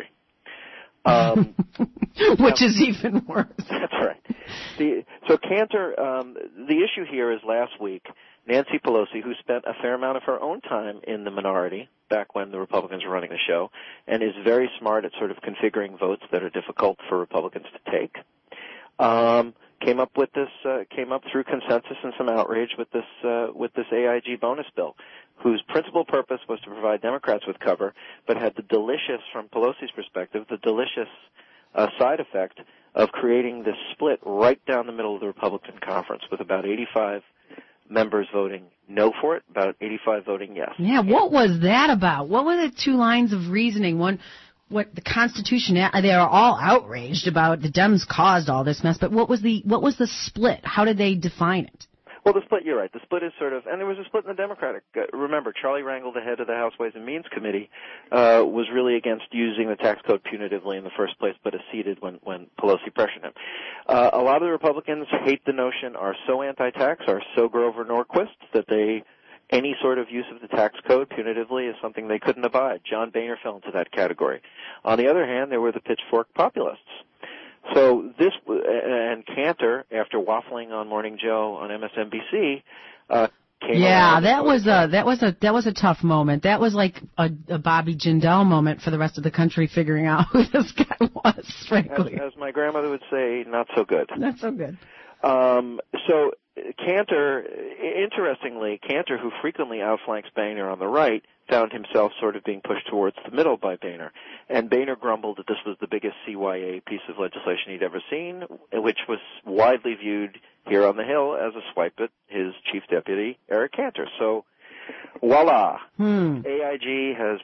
Which is even worse. That's right. So Cantor, the issue here is last week, Nancy Pelosi, who spent a fair amount of her own time in the minority back when the Republicans were running the show, and is very smart at sort of configuring votes that are difficult for Republicans to take, came up through consensus and some outrage with this AIG bonus bill, whose principal purpose was to provide Democrats with cover, but had the delicious, from Pelosi's perspective, the delicious side effect of creating this split right down the middle of the Republican conference, with about 85 members voting no for it, about 85 voting yes. Yeah, what was that about? What were the two lines of reasoning? One, what the Constitution, they are all outraged about the Dems caused all this mess, but what was the split? How did they define it? Well, the split, you're right. The split is sort of, and there was a split in the Democratic. Remember, Charlie Rangel, the head of the House Ways and Means Committee, was really against using the tax code punitively in the first place, but acceded when Pelosi pressured him. A lot of the Republicans hate the notion, are so anti-tax, are so Grover Norquist, that any sort of use of the tax code punitively is something they couldn't abide. John Boehner fell into that category. On the other hand, there were the pitchfork populists. So and Cantor, after waffling on Morning Joe on MSNBC, came around. that was a tough moment. That was like a Bobby Jindal moment for the rest of the country figuring out who this guy was, frankly. As my grandmother would say, not so good. Not so good. So Cantor, interestingly, who frequently outflanks Boehner on the right, found himself sort of being pushed towards the middle by Boehner. And Boehner grumbled that this was the biggest CYA piece of legislation he'd ever seen, which was widely viewed here on the Hill as a swipe at his chief deputy, Eric Cantor. So, voila. AIG has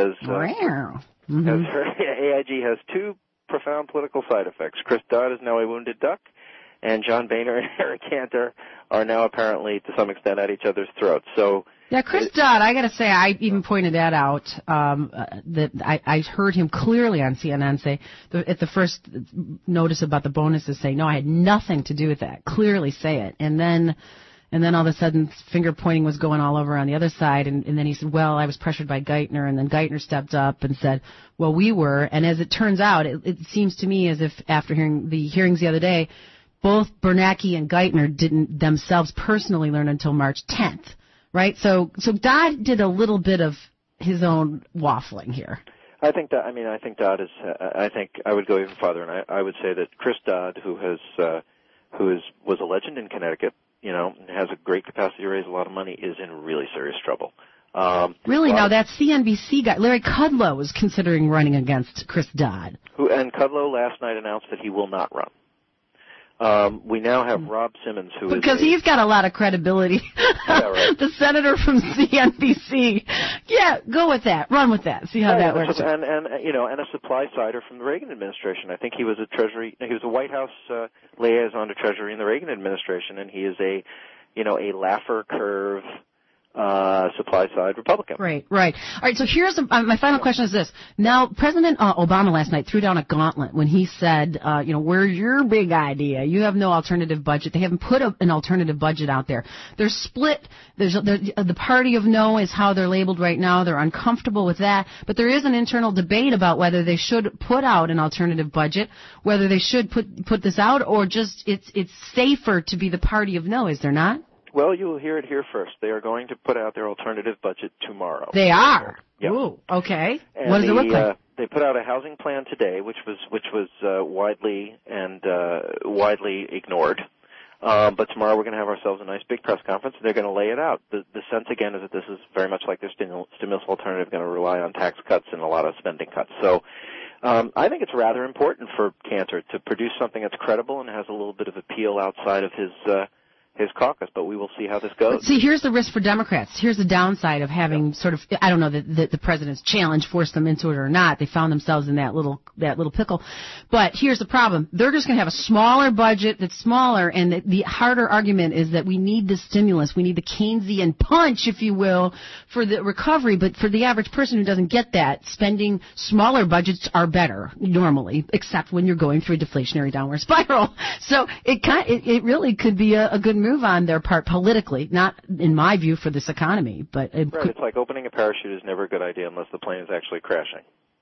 AIG has two profound political side effects. Chris Dodd is now a wounded duck, and John Boehner and Eric Cantor are now apparently, to some extent, at each other's throats. So, yeah, Chris Dodd, I got to say, I even pointed that out, that I heard him clearly on CNN say, at the first notice about the bonuses, say, no, I had nothing to do with that. Clearly say it. And then And then all of a sudden, finger pointing was going all over on the other side. And then he said, well, I was pressured by Geithner. And then Geithner stepped up and said, well, we were. And as it turns out, it seems to me as if after hearing the hearings the other day, both Bernanke and Geithner didn't themselves personally learn until March 10th, right? So Dodd did a little bit of his own waffling here. I think Dodd is. I think I would go even farther, and I would say that Chris Dodd, who was a legend in Connecticut, has a great capacity to raise a lot of money, is in really serious trouble. Really? Now, that CNBC guy, Larry Kudlow, is considering running against Chris Dodd. And Kudlow last night announced that he will not run. We now have Rob Simmons, because he's got a lot of credibility. Yeah, right. The senator from CNBC. Yeah, go with that. Run with that. See how that works. And a supply sider from the Reagan administration. I think he was a White House liaison to Treasury in the Reagan administration, and he is a Laffer curve supply side Republican. Right. All right, so here's my final question is this. Now, President Obama last night threw down a gauntlet when he said, where's your big idea? You have no alternative budget. They haven't put an alternative budget out there. They're split. The party of no is how they're labeled right now. They're uncomfortable with that. But there is an internal debate about whether they should put out an alternative budget, whether they should put this out, or just it's safer to be the party of no, is there not? Well, you will hear it here first. They are going to put out their alternative budget tomorw. They are? Yep. Ooh, okay. And what does it look like? They put out a housing plan today, which was widely ignored. But tomorrow we're going to have ourselves a nice big press conference, and they're going to lay it out. The sense, again, is that this is very much like their stimulus alternative, going to rely on tax cuts and a lot of spending cuts. So I think it's rather important for Cantor to produce something that's credible and has a little bit of appeal outside of his caucus, but we will see how this goes. But see, here's the risk for Democrats. Here's the downside of having sort of, I don't know that the president's challenge forced them into it or not. They found themselves in that little pickle. But here's the problem. They're just going to have a smaller budget that's smaller, and the harder argument is that we need the stimulus. We need the Keynesian punch, if you will, for the recovery. But for the average person who doesn't get that, spending smaller budgets are better normally, except when you're going through a deflationary downward spiral. So it really could be a good move on their part politically, not in my view for this economy, but it's like opening a parachute is never a good idea unless the plane is actually crashing.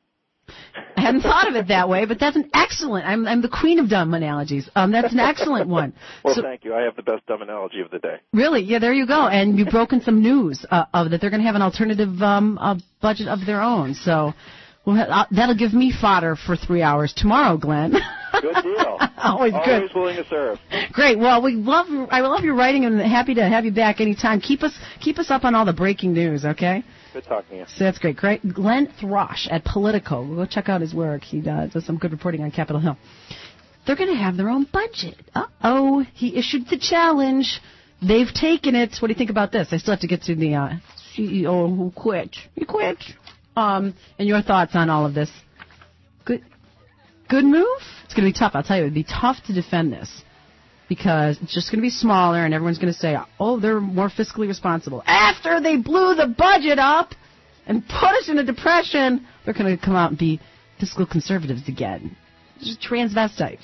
I hadn't thought of it that way, but that's an excellent. I'm the queen of dumb analogies. That's an excellent one. Well, thank you. I have the best dumb analogy of the day. Really? Yeah, there you go. And you've broken some news of that they're going to have an alternative budget of their own. So. Well, that'll give me fodder for 3 hours tomorrow, Glenn. Good deal. Always good. Always willing to serve. Great. Well, I love your writing, and happy to have you back anytime. Keep us up on all the breaking news, okay? Good talking to you. So that's great. Glenn Throsh at Politico. Go check out his work. He does some good reporting on Capitol Hill. They're going to have their own budget. Uh-oh. He issued the challenge. They've taken it. What do you think about this? I still have to get to the CEO who quit. He quit. And your thoughts on all of this? Good move? It's going to be tough. I'll tell you, it would be tough to defend this because it's just going to be smaller, and everyone's going to say, oh, they're more fiscally responsible. After they blew the budget up and put us in a depression, they're going to come out and be fiscal conservatives again. Just transvestites.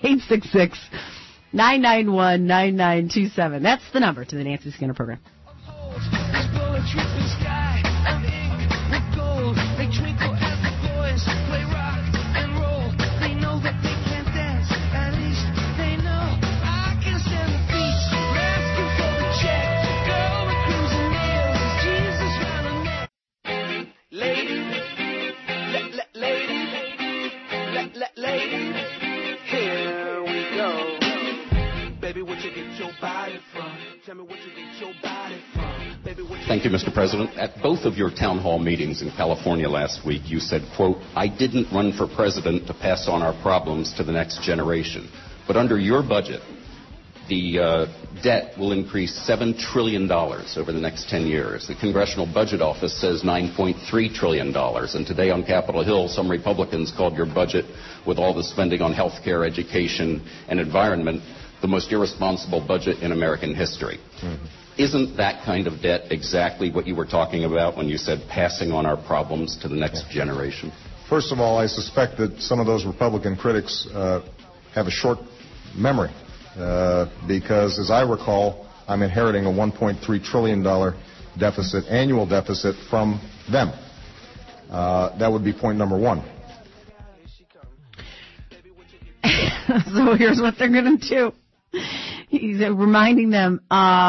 866-991-9927. That's the number to the Nancy Skinner program. They twinkle as the boys play rock and roll. They know that they can't dance. At least they know I can stand the beats. Asking for the check. Girl with crimson nails. Jesus round the neck. Lady, here we go. Baby, what you get your body from? Tell me what you get your body from. Thank you, Mr. President. At both of your town hall meetings in California last week, you said, quote, I didn't run for president to pass on our problems to the next generation. But under your budget, the debt will increase $7 trillion over the next 10 years. The Congressional Budget Office says $9.3 trillion. And today on Capitol Hill, some Republicans called your budget, with all the spending on health care, education, and environment, the most irresponsible budget in American history. Mm-hmm. Isn't that kind of debt exactly what you were talking about when you said passing on our problems to the next generation? First of all, I suspect that some of those Republican critics have a short memory because, as I recall, I'm inheriting a $1.3 trillion deficit, annual deficit from them. That would be point number one. So here's what they're going to do. He's reminding them,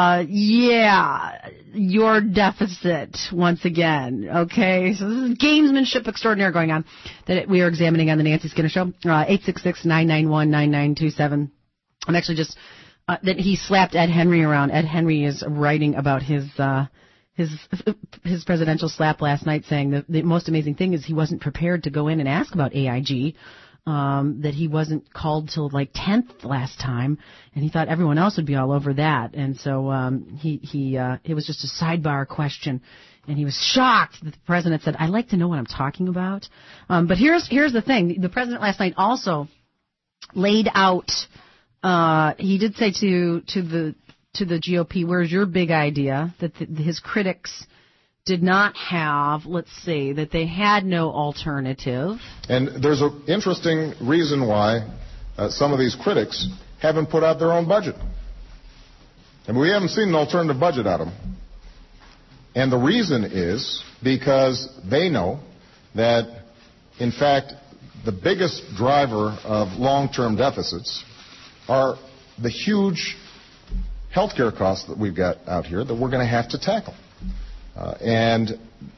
your deficit once again, okay? So this is gamesmanship extraordinaire going on that we are examining on the Nancy Skinner Show, 866-991-9927. I'm actually just, that he slapped Ed Henry around. Ed Henry is writing about his presidential slap last night, saying the most amazing thing is he wasn't prepared to go in and ask about AIG. That he wasn't called till like 10th last time, and he thought everyone else would be all over that, and so it was just a sidebar question, and he was shocked that the president said, "I'd like to know what I'm talking about." But here's the thing: the president last night also laid out. He did say to the GOP, "Where's your big idea?" That his critics did not have, that they had no alternative. And there's an interesting reason why some of these critics haven't put out their own budget. And we haven't seen an alternative budget out of them. And the reason is because they know that, in fact, the biggest driver of long-term deficits are the huge healthcare costs that we've got out here that we're going to have to tackle. And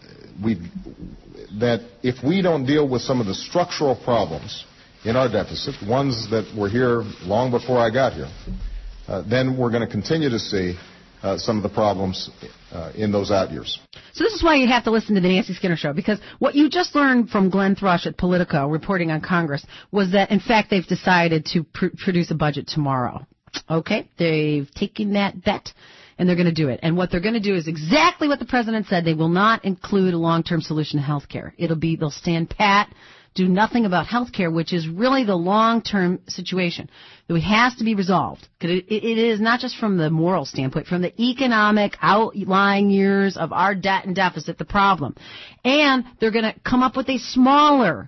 that if we don't deal with some of the structural problems in our deficit, ones that were here long before I got here, then we're going to continue to see some of the problems in those out years. So this is why you have to listen to the Nancy Skinner Show, because what you just learned from Glenn Thrush at Politico reporting on Congress was that, in fact, they've decided to produce a budget tomorrow. Okay? They've taken that bet. And they're going to do it. And what they're going to do is exactly what the president said. They will not include a long-term solution to health care. They'll stand pat, do nothing about health care, which is really the long-term situation that has to be resolved. It is not just from the moral standpoint, from the economic outlying years of our debt and deficit, the problem. And they're going to come up with a smaller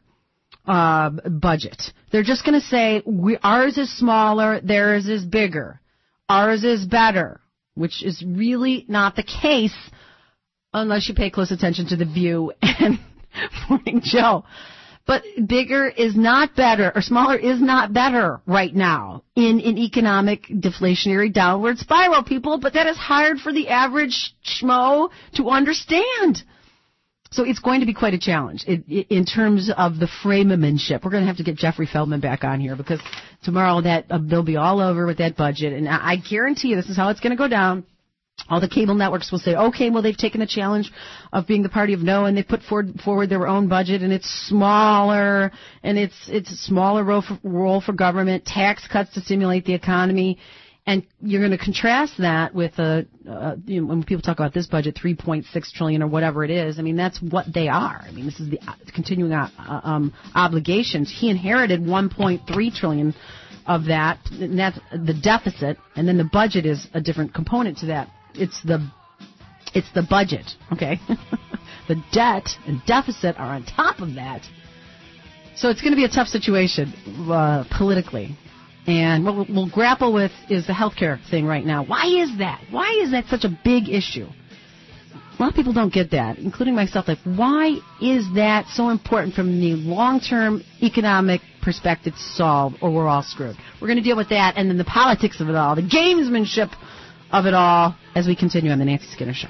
budget. They're just going to say, ours is smaller, theirs is bigger. Ours is better. Which is really not the case unless you pay close attention to The View and Morning Joe. But bigger is not better, or smaller is not better right now in an economic deflationary downward spiral, people. But that is hard for the average schmo to understand. So it's going to be quite a challenge in terms of the framemanship. We're going to have to get Jeffrey Feldman back on here because tomorrow they'll be all over with that budget. And I guarantee you this is how it's going to go down. All the cable networks will say, okay, well, they've taken the challenge of being the party of no, and they put forward their own budget, and it's smaller, and it's a smaller role for government, tax cuts to stimulate the economy. And you're going to contrast that with when people talk about this budget, $3.6 trillion or whatever it is. I mean, that's what they are. I mean, this is the continuing obligations. He inherited $1.3 trillion of that, and that's the deficit. And then the budget is a different component to that. It's the budget, okay? The debt and deficit are on top of that. So it's going to be a tough situation politically. And what we'll grapple with is the healthcare thing right now. Why is that? Why is that such a big issue? A lot of people don't get that, including myself. Like, why is that so important from the long-term economic perspective to solve, or we're all screwed? We're going to deal with that, and then the politics of it all, the gamesmanship of it all, as we continue on the Nancy Skinner Show.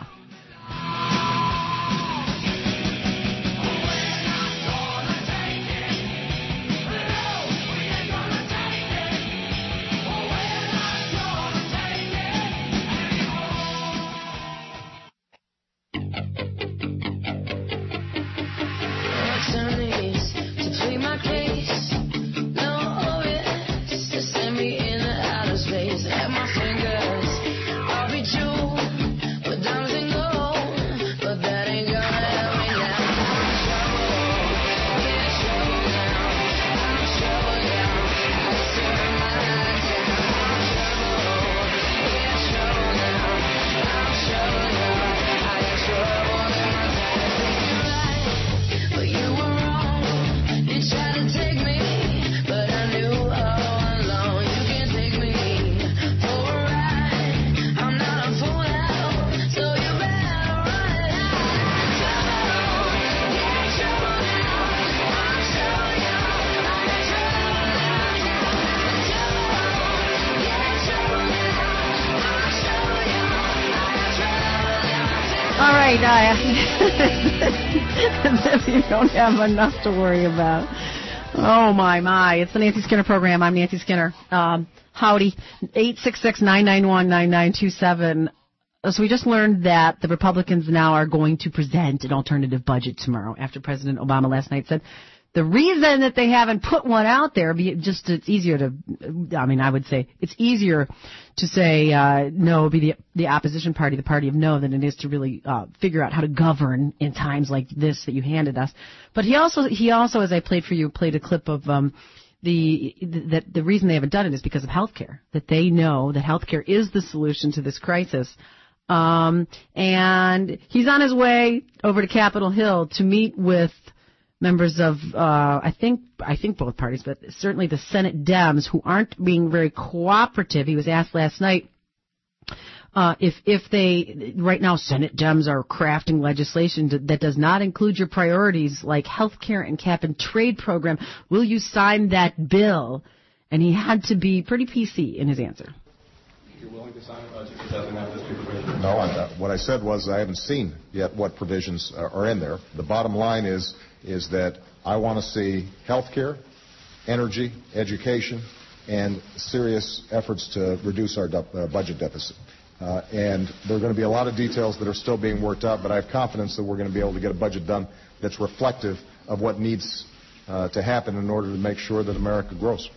At my fingers, I'll be true, but diamonds and gold. As if you don't have enough to worry about. Oh, my. It's the Nancy Skinner program. I'm Nancy Skinner. Howdy. 866-991-9927. So we just learned that the Republicans now are going to present an alternative budget tomorrow after President Obama last night said the reason that they haven't put one out there, it's easier to, I would say it's easier to say no, be the opposition party, the party of no, than it is to really figure out how to govern in times like this that you handed us. But he also, as I played for you, played a clip of the reason they haven't done it is because of healthcare, that they know that healthcare is the solution to this crisis. And he's on his way over to Capitol Hill to meet with members of, I think both parties, but certainly the Senate Dems who aren't being very cooperative. He was asked last night, if they, right now Senate Dems are crafting legislation that does not include your priorities like health care and cap and trade program. Will you sign that bill? And he had to be pretty PC in his answer. You're willing to sign a budget that doesn't have this provision? No, what I said was I haven't seen yet what provisions are in there. The bottom line is that I want to see health care, energy, education, and serious efforts to reduce our budget deficit. And there are going to be a lot of details that are still being worked out, but I have confidence that we're going to be able to get a budget done that's reflective of what needs to happen in order to make sure that America grows.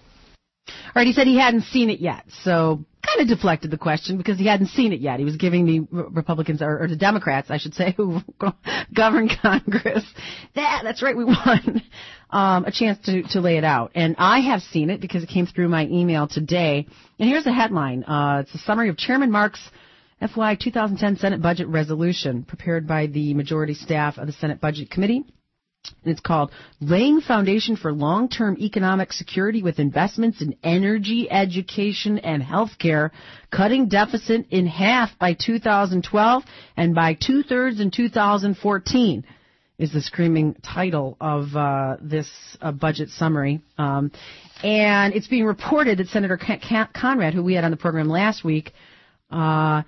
All right, he said he hadn't seen it yet, so kind of deflected the question because he hadn't seen it yet. He was giving the Republicans, or the Democrats, I should say, who govern Congress, that's right, we won, a chance to lay it out. And I have seen it because it came through my email today. And here's the headline. It's a summary of Chairman Mark's FY 2010 Senate Budget Resolution prepared by the majority staff of the Senate Budget Committee. And it's called Laying Foundation for Long-Term Economic Security with Investments in Energy, Education, and Healthcare, Cutting Deficit in Half by 2012 and by 2/3 in 2014 is the screaming title of this budget summary. And it's being reported that Senator Conrad, who we had on the program last week, and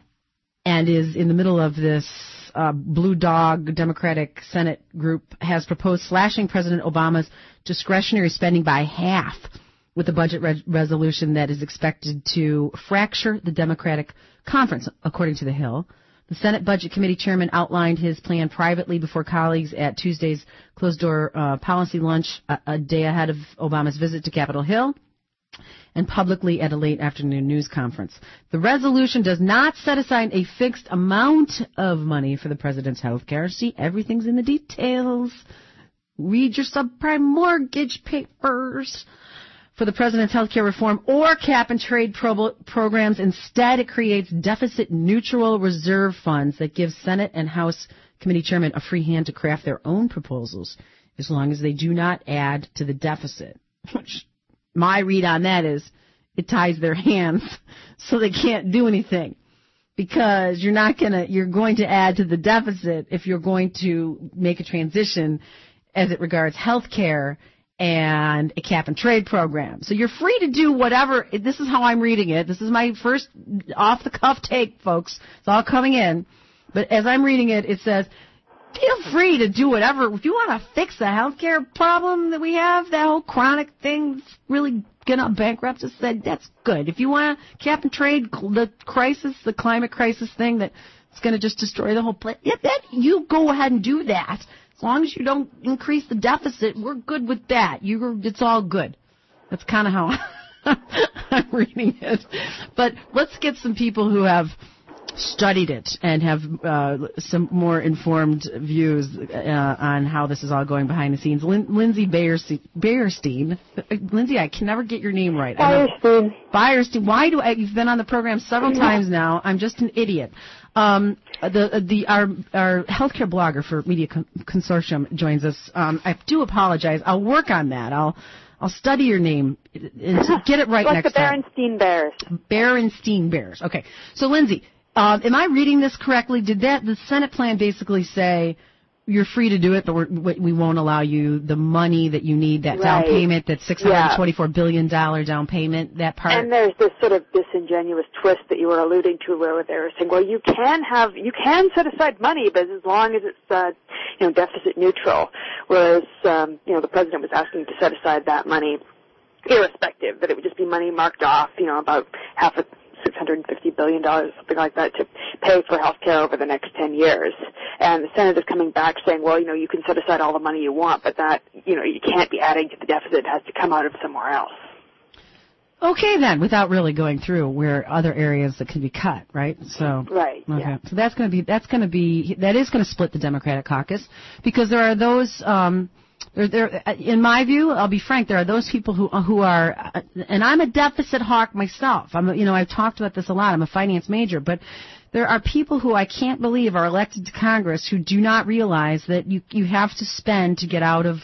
is in the middle of this Blue Dog Democratic Senate group, has proposed slashing President Obama's discretionary spending by half with a budget resolution that is expected to fracture the Democratic conference, according to The Hill. The Senate Budget Committee chairman outlined his plan privately before colleagues at Tuesday's closed-door policy lunch a day ahead of Obama's visit to Capitol Hill, and publicly at a late afternoon news conference. The resolution does not set aside a fixed amount of money for the president's health care. See, everything's in the details. Read your subprime mortgage papers. For the president's health care reform or cap and trade programs. Instead, it creates deficit-neutral reserve funds that give Senate and House committee chairmen a free hand to craft their own proposals, as long as they do not add to the deficit. Which, my read on that is it ties their hands so they can't do anything, because you're going to add to the deficit if you're going to make a transition as it regards health care and a cap and trade program. So you're free to do whatever. This is how I'm reading it. This is my first off the cuff take, folks. It's all coming in. But as I'm reading it, it says, feel free to do whatever. If you want to fix the healthcare problem that we have, that whole chronic thing that's really going to bankrupt us, that's good. If you want to cap and trade the crisis, the climate crisis thing that's going to just destroy the whole place, you go ahead and do that. As long as you don't increase the deficit, we're good with that. It's all good. That's kind of how I'm reading it. But let's get some people who have studied it and have some more informed views on how this is all going behind the scenes. Lindsay Bayerstein. Lindsay, I can never get your name right. Bayerstein. Why do you've been on the program several times now. I'm just an idiot. Our healthcare blogger for Media Consortium joins us. I do apologize. I'll work on that. I'll study your name and get it right next time. Like the Berenstein Bears. Berenstein Bears. Okay. So, Lindsay, am I reading this correctly? Did the Senate plan basically say you're free to do it, but we won't allow you the money that you need, that down payment, that $624 billion down payment, that part. And there's this sort of disingenuous twist that you were alluding to where they were saying, well, you can set aside money, but as long as it's, deficit neutral. Whereas, the president was asking to set aside that money irrespective, that it would just be money marked off, about half of $650 billion, something like that, to pay for health care over the next 10 years. And the Senate is coming back saying, well, you can set aside all the money you want, but that, you can't be adding to the deficit. It has to come out of somewhere else. Okay, then, without really going through where other areas that can be cut, right? So right. Okay. Yeah. So that is going to split the Democratic caucus, because there are those. In my view, I'll be frank, there are those people who are, and I'm a deficit hawk myself. I've talked about this a lot. I'm a finance major, but there are people who I can't believe are elected to Congress who do not realize that you have to spend to get out of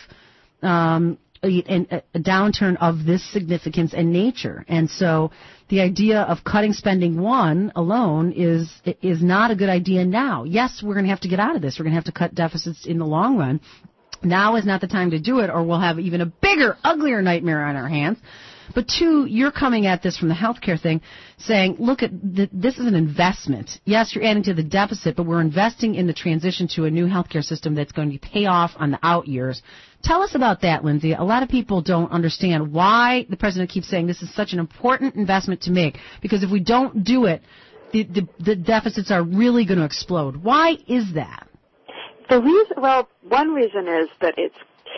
a downturn of this significance and nature. And so the idea of cutting spending alone is not a good idea now. Yes, we're going to have to get out of this. We're going to have to cut deficits in the long run. Now is not the time to do it, or we'll have even a bigger, uglier nightmare on our hands. But two, you're coming at this from the healthcare thing, saying, look, this is an investment. Yes, you're adding to the deficit, but we're investing in the transition to a new healthcare system that's going to pay off on the out years. Tell us about that, Lindsay. A lot of people don't understand why the president keeps saying this is such an important investment to make, because if we don't do it, the deficits are really going to explode. Why is that? One reason is that it's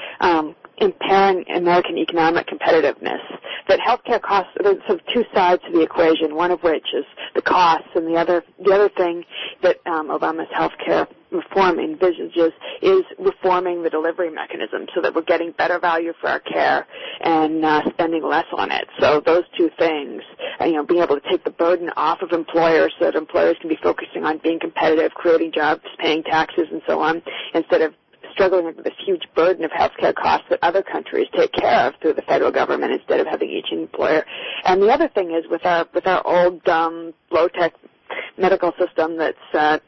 impairing American economic competitiveness. That healthcare costs, there's sort of two sides to the equation, one of which is the costs, and the other thing that Obama's healthcare reform envisages is reforming the delivery mechanism so that we're getting better value for our care and spending less on it. So those two things, being able to take the burden off of employers so that employers can be focusing on being competitive, creating jobs, paying taxes, and so on, instead of struggling with this huge burden of healthcare costs that other countries take care of through the federal government instead of having each employer. And the other thing is with our old low-tech medical system that's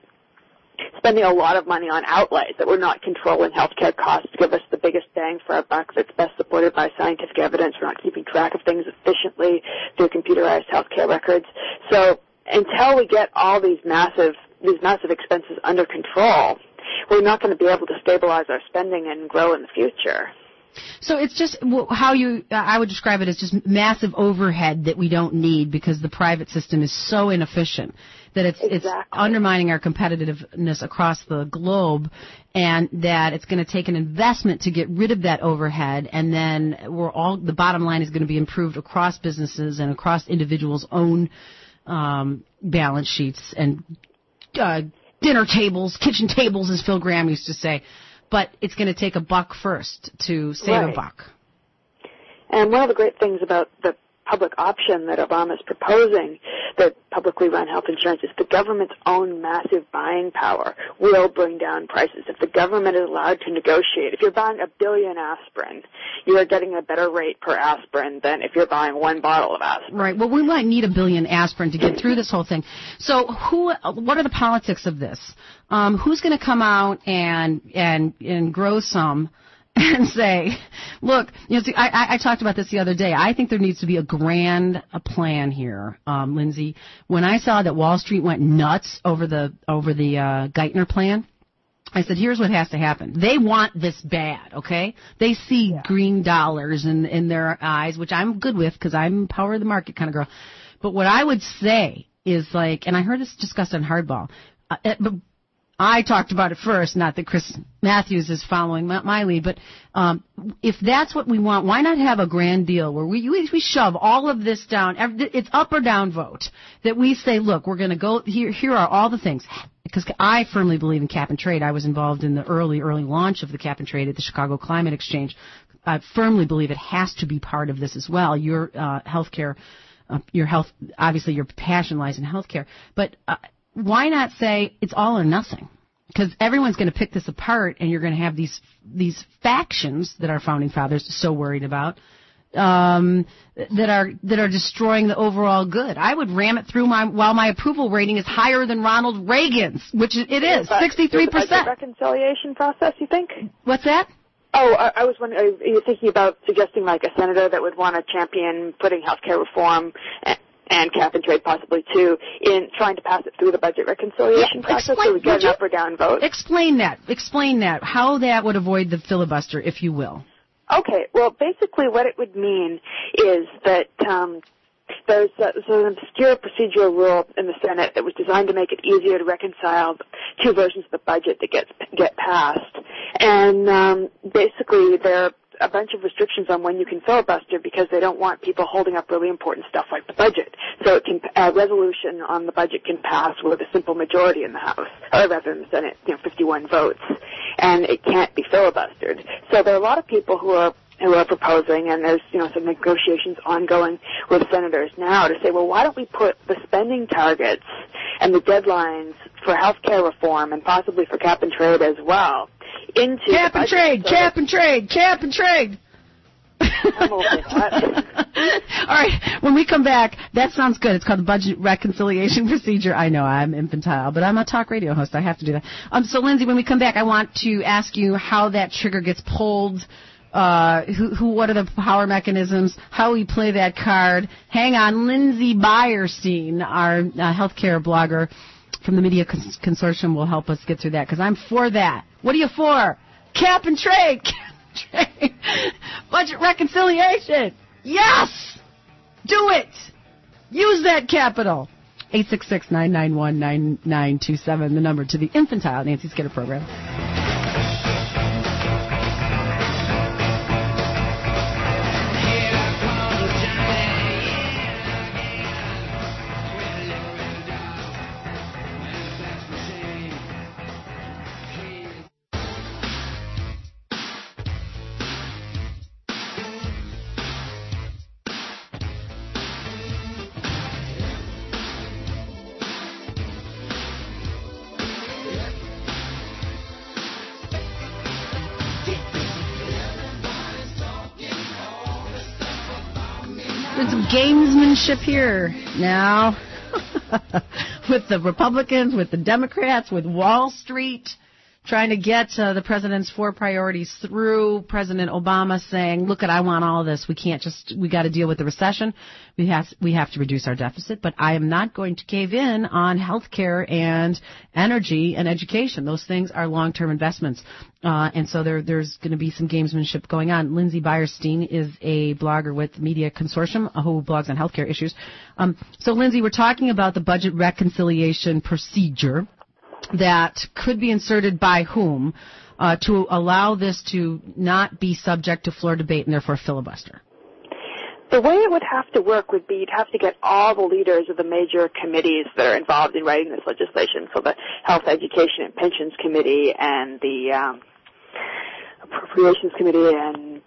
spending a lot of money on outlays, that we're not controlling healthcare costs to give us the biggest bang for our buck that's best supported by scientific evidence. We're not keeping track of things efficiently through computerized healthcare records. So until we get all these massive expenses under control, we're not going to be able to stabilize our spending and grow in the future. So it's just I would describe it as just massive overhead that we don't need because the private system is so inefficient that it's undermining our competitiveness across the globe, and that it's going to take an investment to get rid of that overhead, and then the bottom line is going to be improved across businesses and across individuals' own balance sheets and dinner tables, kitchen tables, as Phil Graham used to say. But it's going to take a buck first to save a buck. And one of the great things about the public option that Obama is proposing, that publicly run health insurance, is the government's own massive buying power will bring down prices. If the government is allowed to negotiate, if you're buying 1 billion aspirin, you are getting a better rate per aspirin than if you're buying 1 bottle of aspirin. Right. Well, we might need 1 billion aspirin to get through this whole thing. So what are the politics of this? Who's going to come out and grow some and say, look, I talked about this the other day. I think there needs to be a plan here, Lindsay. When I saw that Wall Street went nuts over the Geithner plan, I said, here's what has to happen. They want this bad, okay? They see green dollars in their eyes, which I'm good with because I'm power of the market kind of girl. But what I would say is and I heard this discussed on Hardball, but I talked about it first, not that Chris Matthews is following my lead, but if that's what we want, why not have a grand deal where we shove all of this down, it's up or down vote, that we say, look, we're going to go, here are all the things, because I firmly believe in cap and trade. I was involved in the early launch of the cap and trade at the Chicago Climate Exchange. I firmly believe it has to be part of this as well. Your healthcare, obviously your passion lies in healthcare, but why not say it's all or nothing? Because everyone's going to pick this apart, and you're going to have these factions that our founding fathers so worried about that are destroying the overall good. I would ram it through while my approval rating is higher than Ronald Reagan's, which it is 63%. Reconciliation process, you think? What's that? Oh, I was wondering, are you thinking about suggesting like a senator that would want to champion putting health care reform and cap and trade possibly too in trying to pass it through the budget reconciliation process so we get an up or down vote? Explain that, how that would avoid the filibuster, if you will. Okay, well, basically what it would mean is that there's an obscure procedural rule in the Senate that was designed to make it easier to reconcile two versions of the budget that get passed. And basically there are a bunch of restrictions on when you can filibuster because they don't want people holding up really important stuff like the budget. So it can, a resolution on the budget can pass with a simple majority in the House, or rather in the Senate, 51 votes, and it can't be filibustered. So there are a lot of people who are proposing, and there's some negotiations ongoing with senators now to say, well, why don't we put the spending targets and the deadlines for health care reform and possibly for cap and trade as well into cap and trade, cap and trade, cap and trade. I'm over that. All right, when we come back, that sounds good. It's called the Budget Reconciliation Procedure. I know I'm infantile, but I'm a talk radio host. I have to do that. So, Lindsay, when we come back, I want to ask you how that trigger gets pulled. What are the power mechanisms, how we play that card. Hang on, Lindsay Beyerstein, our healthcare blogger from the Media Consortium, will help us get through that, because I'm for that. What are you for? Cap and trade, budget reconciliation. Yes! Do it! Use that capital. 866-991-9927, the number to the infantile Nancy Skinner program. Gamesmanship here now with the Republicans, with the Democrats, with Wall Street, trying to get the president's 4 priorities through. President Obama saying, look, I want all of this. We got to deal with the recession. We have to reduce our deficit, but I am not going to cave in on health care and energy and education. Those things are long-term investments. And so there's going to be some gamesmanship going on. Lindsay Beyerstein is a blogger with Media Consortium who blogs on healthcare issues. So, Lindsay, we're talking about the budget reconciliation procedure that could be inserted by whom to allow this to not be subject to floor debate and therefore filibuster. The way it would have to work would be you'd have to get all the leaders of the major committees that are involved in writing this legislation, so the Health, Education, and Pensions Committee and the Appropriations Committee, and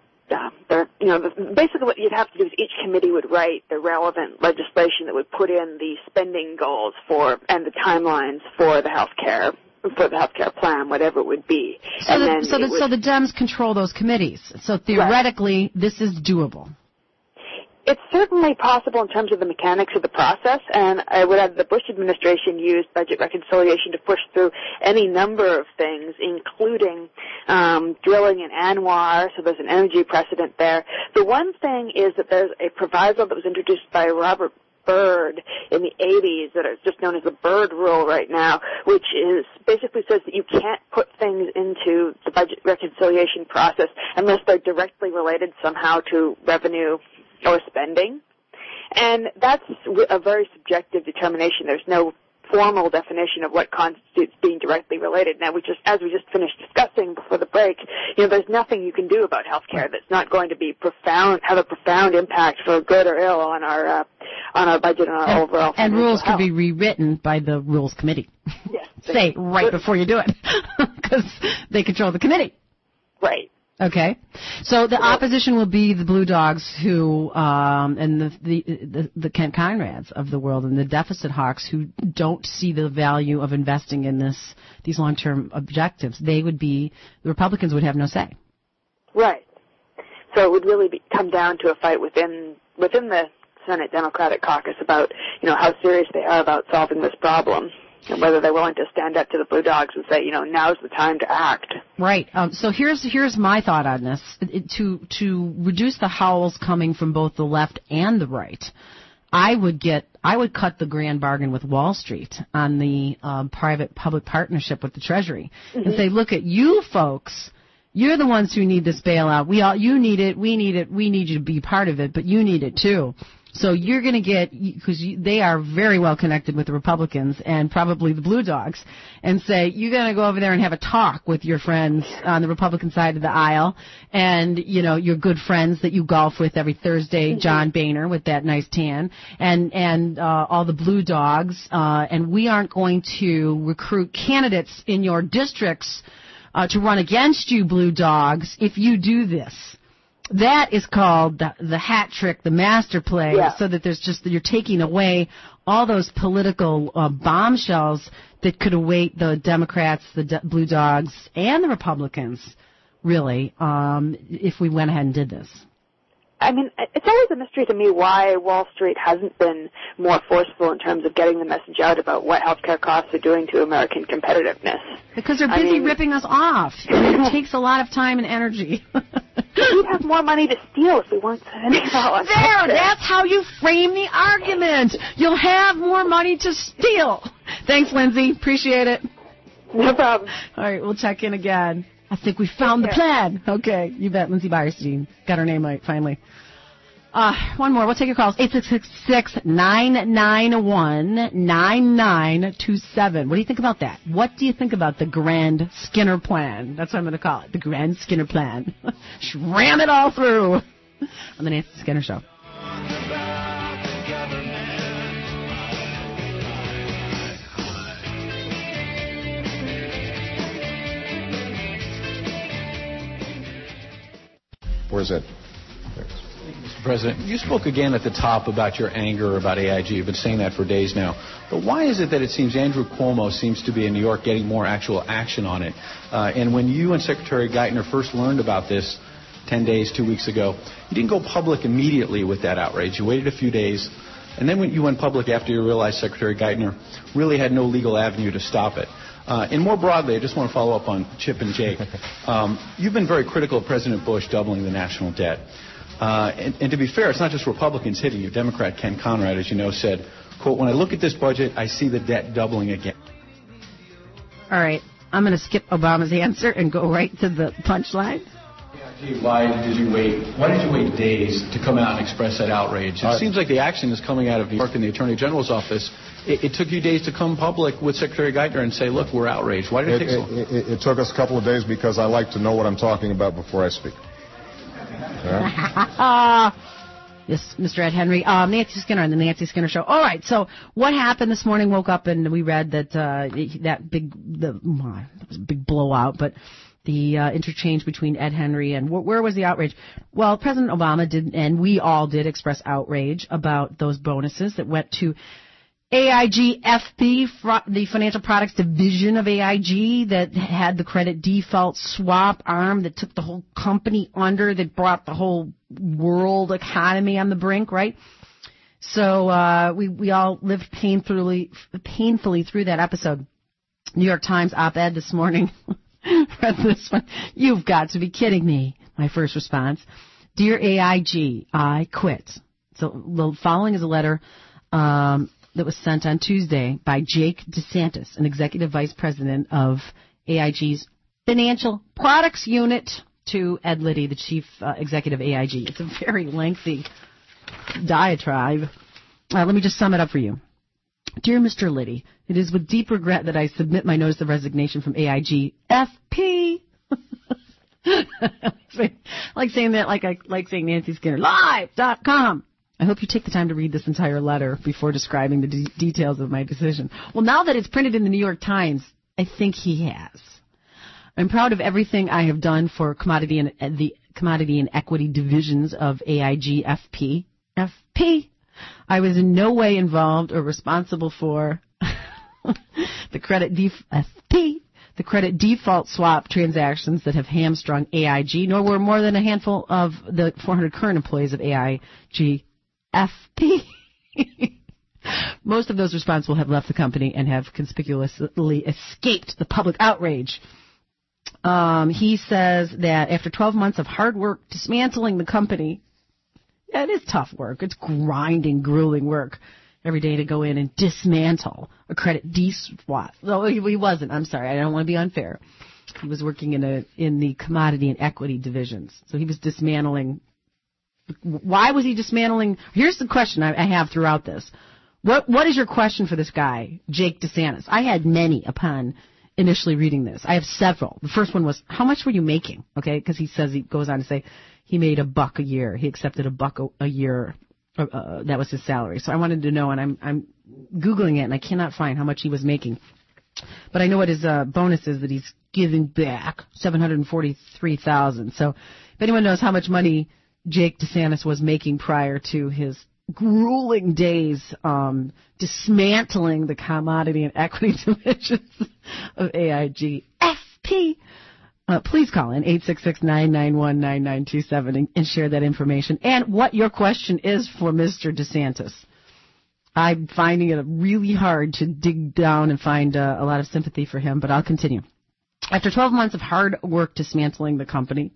basically what you'd have to do is each committee would write the relevant legislation that would put in the spending goals and the timelines for the healthcare plan, whatever it would be. So the Dems control those committees. So theoretically, this is doable. It's certainly possible in terms of the mechanics of the process, and I would add the Bush administration used budget reconciliation to push through any number of things, including drilling in ANWR, so there's an energy precedent there. The one thing is that there's a proviso that was introduced by Robert Byrd in the 80s that is just known as the Byrd Rule right now, which is basically says that you can't put things into the budget reconciliation process unless they're directly related somehow to revenue or spending. And that's a very subjective determination. There's no formal definition of what constitutes being directly related. Now, as we just finished discussing before the break, there's nothing you can do about health care that's not going to be have a profound impact for good or ill on our budget and our overall and rules health. Could be rewritten by the Rules Committee. Yes. Say right before you do it, because they control the committee. Right. Okay, so the opposition will be the Blue Dogs, who and the Kent Conrads of the world, and the deficit hawks who don't see the value of investing in these long-term objectives. The Republicans would have no say. Right. So it would really come down to a fight within the Senate Democratic caucus about, how serious they are about solving this problem and whether they're willing to stand up to the Blue Dogs and say, now's the time to act. Right. So here's my thought on this. To reduce the howls coming from both the left and the right, I would cut the grand bargain with Wall Street on the private-public partnership with the Treasury and say, look at you folks. You're the ones who need this bailout. You need it. We need it. We need you to be part of it, but you need it too. So you're going to get, because they are very well connected with the Republicans and probably the Blue Dogs, and say, you're going to go over there and have a talk with your friends on the Republican side of the aisle and, your good friends that you golf with every Thursday, John Boehner with that nice tan, and all the Blue Dogs, and we aren't going to recruit candidates in your districts to run against you, Blue Dogs, if you do this. That is called the hat trick, the master play, so that you're taking away all those political bombshells that could await the Democrats, the Blue Dogs, and the Republicans, really, if we went ahead and did this. I mean, it's always a mystery to me why Wall Street hasn't been more forceful in terms of getting the message out about what healthcare costs are doing to American competitiveness. Because they're busy ripping us off. It takes a lot of time and energy. We'd have more money to steal if we weren't spending all there, that's how you frame the argument. You'll have more money to steal. Thanks, Lindsay. Appreciate it. No problem. All right, we'll check in again. I think we found the plan. Okay, you bet. Lindsay Beyerstein. Got her name right, finally. One more. We'll take your calls. 866-991-9927. What do you think about that? What do you think about the Grand Skinner Plan? That's what I'm going to call it, the Grand Skinner Plan. Ram it all through on the Nancy Skinner Show. Where's it? Mr. President, you spoke again at the top about your anger about AIG. You've been saying that for days now. But why is it that it seems Andrew Cuomo seems to be in New York getting more actual action on it? And when you and Secretary Geithner first learned about this 10 days, 2 weeks ago, you didn't go public immediately with that outrage. You waited a few days. And then when you went public after you realized Secretary Geithner really had no legal avenue to stop it. And more broadly, I just want to follow up on Chip and Jake. You've been very critical of President Bush doubling the national debt. And to be fair, it's not just Republicans hitting you. Democrat Ken Conrad, as you know, said, quote, when I look at this budget, I see the debt doubling again. All right. I'm going to skip Obama's answer and go right to the punchline. Why did you wait days to come out and express that outrage? It seems like the action is coming out of New York and the Attorney General's office. It took you days to come public with Secretary Geithner and say, look, we're outraged. Why did it take so long? It took us a couple of days because I like to know what I'm talking about before I speak. Yeah? Yes, Mr. Ed Henry. Nancy Skinner on the Nancy Skinner Show. All right, so what happened this morning? Woke up and we read that that was a big blowout, but the interchange between Ed Henry and where was the outrage? Well, President Obama did, and we all did express outrage about those bonuses that went to AIG FP, the financial products division of AIG that had the credit default swap arm that took the whole company under, that brought the whole world economy on the brink, right? So we all lived painfully through that episode. New York Times op-ed this morning. Read this one. You've got to be kidding me. My first response. Dear AIG, I quit. So the following is a letter that was sent on Tuesday by Jake DeSantis, an executive vice president of AIG's financial products unit, to Ed Liddy, the chief executive of AIG. It's a very lengthy diatribe. Let me just sum it up for you. Dear Mr. Liddy, it is with deep regret that I submit my notice of resignation from AIG FP. like saying that, like saying Nancy Skinner, live.com. I hope you take the time to read this entire letter before describing the details of my decision. Well, now that it's printed in the New York Times, I think he has. I'm proud of everything I have done for the commodity and equity divisions of AIG FP. I was in no way involved or responsible for the credit FP, the credit default swap transactions that have hamstrung AIG, nor were more than a handful of the 400 current employees of AIG FP. Most of those responsible have left the company and have conspicuously escaped the public outrage. He says that after 12 months of hard work dismantling the company, it is tough work. It's grinding, grueling work every day to go in and dismantle a credit D-swap. No, he wasn't. I'm sorry. I don't want to be unfair. He was working in the commodity and equity divisions. So he was dismantling. Why was he dismantling? Here's the question I have throughout this. What is your question for this guy, Jake DeSantis? I had many upon initially reading this. I have several. The first one was, how much were you making? Okay, because he goes on to say he made $1 a year. He accepted $1 a year. That was his salary. So I wanted to know, and I'm Googling it, and I cannot find how much he was making. But I know what his bonus is that he's giving back, $743,000. So if anyone knows how much money Jake DeSantis was making prior to his grueling days dismantling the commodity and equity divisions of AIG FP, please call in 866-991-9927 and share that information and what your question is for Mr. DeSantis. I'm finding it really hard to dig down and find a lot of sympathy for him, but I'll continue. After 12 months of hard work dismantling the company,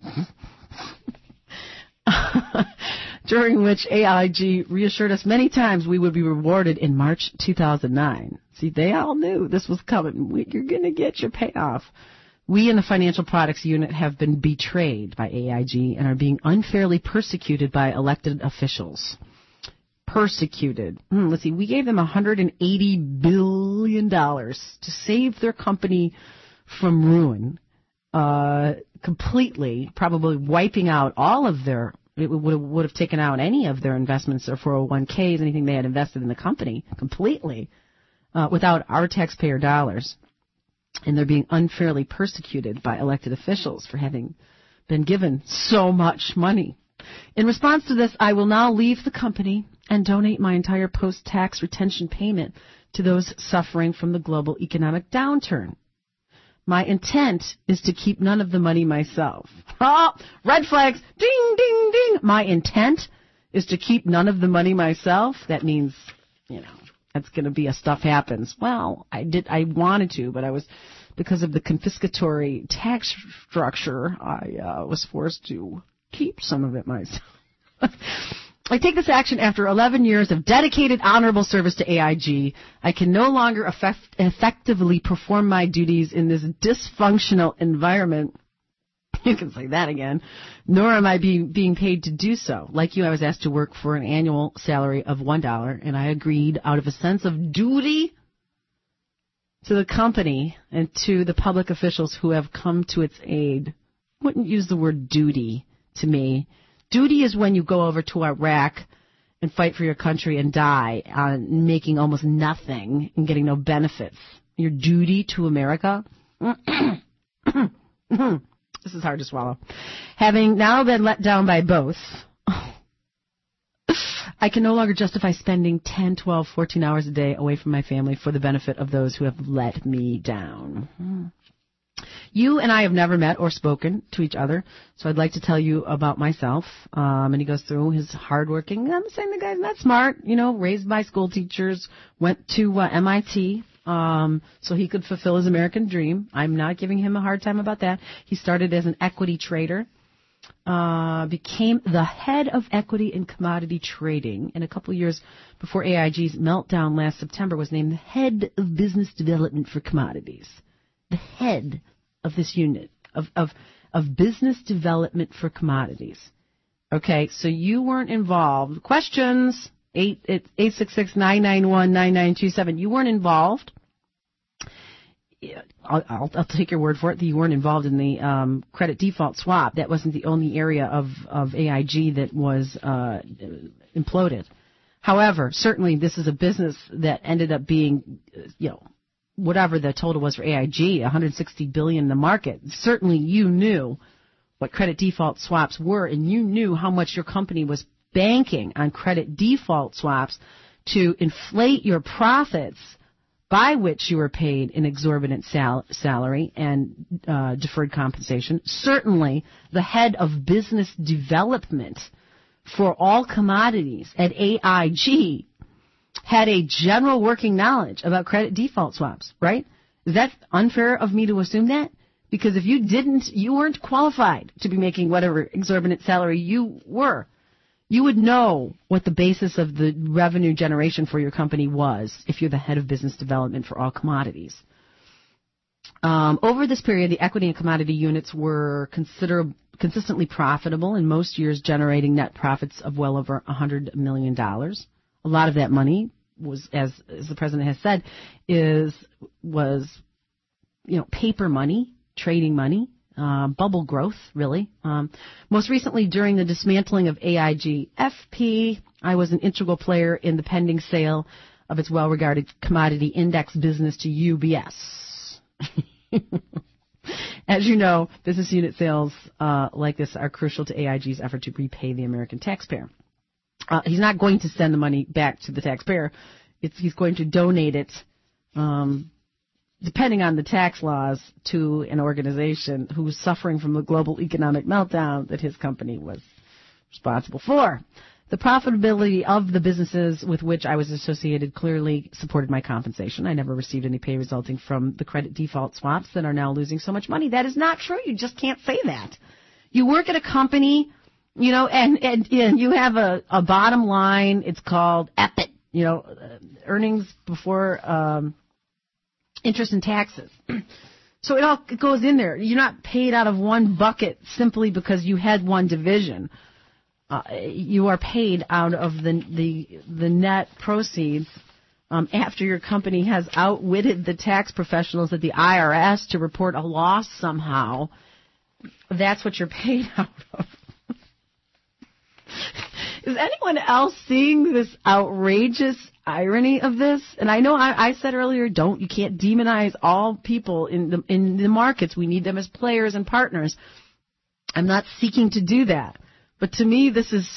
during which AIG reassured us many times we would be rewarded in March 2009. See, they all knew this was coming. You're going to get your payoff. We in the Financial Products Unit have been betrayed by AIG and are being unfairly persecuted by elected officials. Persecuted. Let's see, we gave them $180 billion to save their company from ruin, completely, probably wiping out all of their, it would have taken out any of their investments, their 401ks, anything they had invested in the company completely, without our taxpayer dollars. And they're being unfairly persecuted by elected officials for having been given so much money. In response to this, I will now leave the company and donate my entire post-tax retention payment to those suffering from the global economic downturn. My intent is to keep none of the money myself. Oh, red flags. Ding, ding, ding. My intent is to keep none of the money myself. That means, that's going to be a stuff happens. Well, I wanted to, but I was, because of the confiscatory tax structure, I was forced to keep some of it myself. I take this action after 11 years of dedicated, honorable service to AIG. I can no longer effectively perform my duties in this dysfunctional environment. You can say that again. Nor am I being paid to do so. Like you, I was asked to work for an annual salary of $1, and I agreed out of a sense of duty to the company and to the public officials who have come to its aid. I wouldn't use the word duty to me. Duty is when you go over to Iraq and fight for your country and die on making almost nothing and getting no benefits. Your duty to America? This is hard to swallow. Having now been let down by both, I can no longer justify spending 10, 12, 14 hours a day away from my family for the benefit of those who have let me down. You and I have never met or spoken to each other, so I'd like to tell you about myself. And he goes through his hardworking. I'm saying the guy's not smart, raised by school teachers, went to MIT, so he could fulfill his American dream. I'm not giving him a hard time about that. He started as an equity trader, became the head of equity and commodity trading, and a couple of years before AIG's meltdown last September was named the head of business development for commodities. The head of this unit of business development for commodities. Okay, so you weren't involved. Questions? 866-991-9927. You weren't involved. I'll take your word for it that you weren't involved in the credit default swap. That wasn't the only area of AIG that was imploded. However, certainly this is a business that ended up being, whatever the total was for AIG, $160 billion in the market. Certainly you knew what credit default swaps were, and you knew how much your company was banking on credit default swaps to inflate your profits by which you were paid an exorbitant salary and deferred compensation. Certainly, the head of business development for all commodities at AIG had a general working knowledge about credit default swaps, right? Is that unfair of me to assume that? Because if you didn't, you weren't qualified to be making whatever exorbitant salary you were. You would know what the basis of the revenue generation for your company was if you're the head of business development for all commodities. Over this period, the equity and commodity units were consistently profitable, in most years generating net profits of well over $100 million. A lot of that money was, as the president has said, was paper money, trading money. Bubble growth, really. Most recently, during the dismantling of AIG FP, I was an integral player in the pending sale of its well-regarded commodity index business to UBS. As you know, business unit sales like this are crucial to AIG's effort to repay the American taxpayer. He's not going to send the money back to the taxpayer. He's going to donate it, depending on the tax laws, to an organization who's suffering from the global economic meltdown that his company was responsible for. The profitability of the businesses with which I was associated clearly supported my compensation. I never received any pay resulting from the credit default swaps that are now losing so much money. That is not true. You just can't say that. You work at a company, and you have a bottom line. It's called EBIT, earnings before interest and taxes. So it all goes in there. You're not paid out of one bucket simply because you had one division. You are paid out of the net proceeds after your company has outwitted the tax professionals at the IRS to report a loss somehow. That's what you're paid out of. Is anyone else seeing this outrageous irony of this? And I know I said earlier, you can't demonize all people in the markets. We need them as players and partners. I'm not seeking to do that. But to me, this is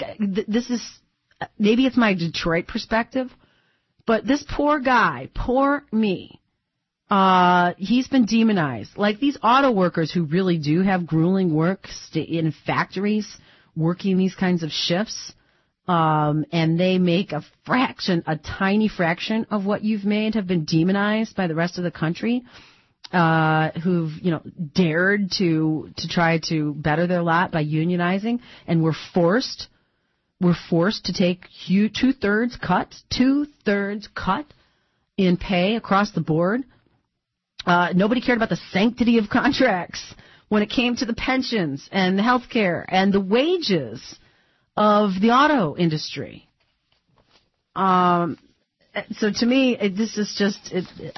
maybe it's my Detroit perspective, but this poor guy, poor me, he's been demonized. Like these auto workers who really do have grueling work in factories, working these kinds of shifts, and they make a tiny fraction of what you've made, have been demonized by the rest of the country, who've, dared to try to better their lot by unionizing, and were forced to take two-thirds cut in pay across the board. Nobody cared about the sanctity of contracts when it came to the pensions and the health care and the wages of the auto industry. So to me, this is just,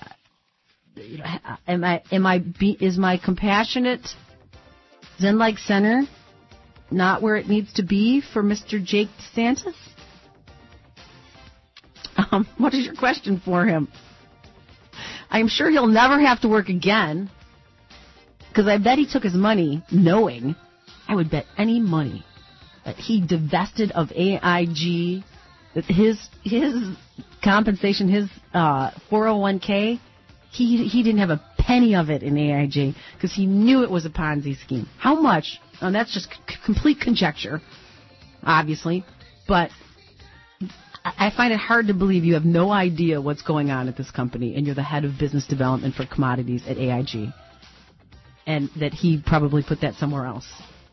is my compassionate Zen-like center not where it needs to be for Mr. Jake DeSantis? What is your question for him? I'm sure he'll never have to work again, because I bet he took his money knowing, I would bet any money, that he divested of AIG, that his compensation, his 401k, he didn't have a penny of it in AIG because he knew it was a Ponzi scheme. How much? And that's just complete conjecture, obviously, but I find it hard to believe you have no idea what's going on at this company and you're the head of business development for commodities at AIG, and that he probably put that somewhere else.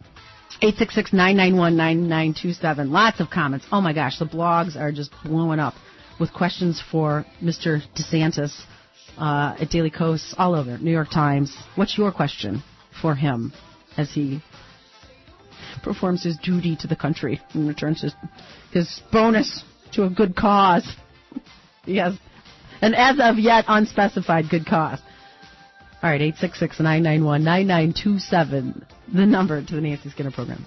866-991-9927. Lots of comments. Oh, my gosh, the blogs are just blowing up with questions for Mr. DeSantis at Daily Kos, all over, New York Times. What's your question for him as he performs his duty to the country and returns his bonus to a good cause? Yes, and as of yet, unspecified good cause. All right, 866-991-9927, the number to the Nancy Skinner program.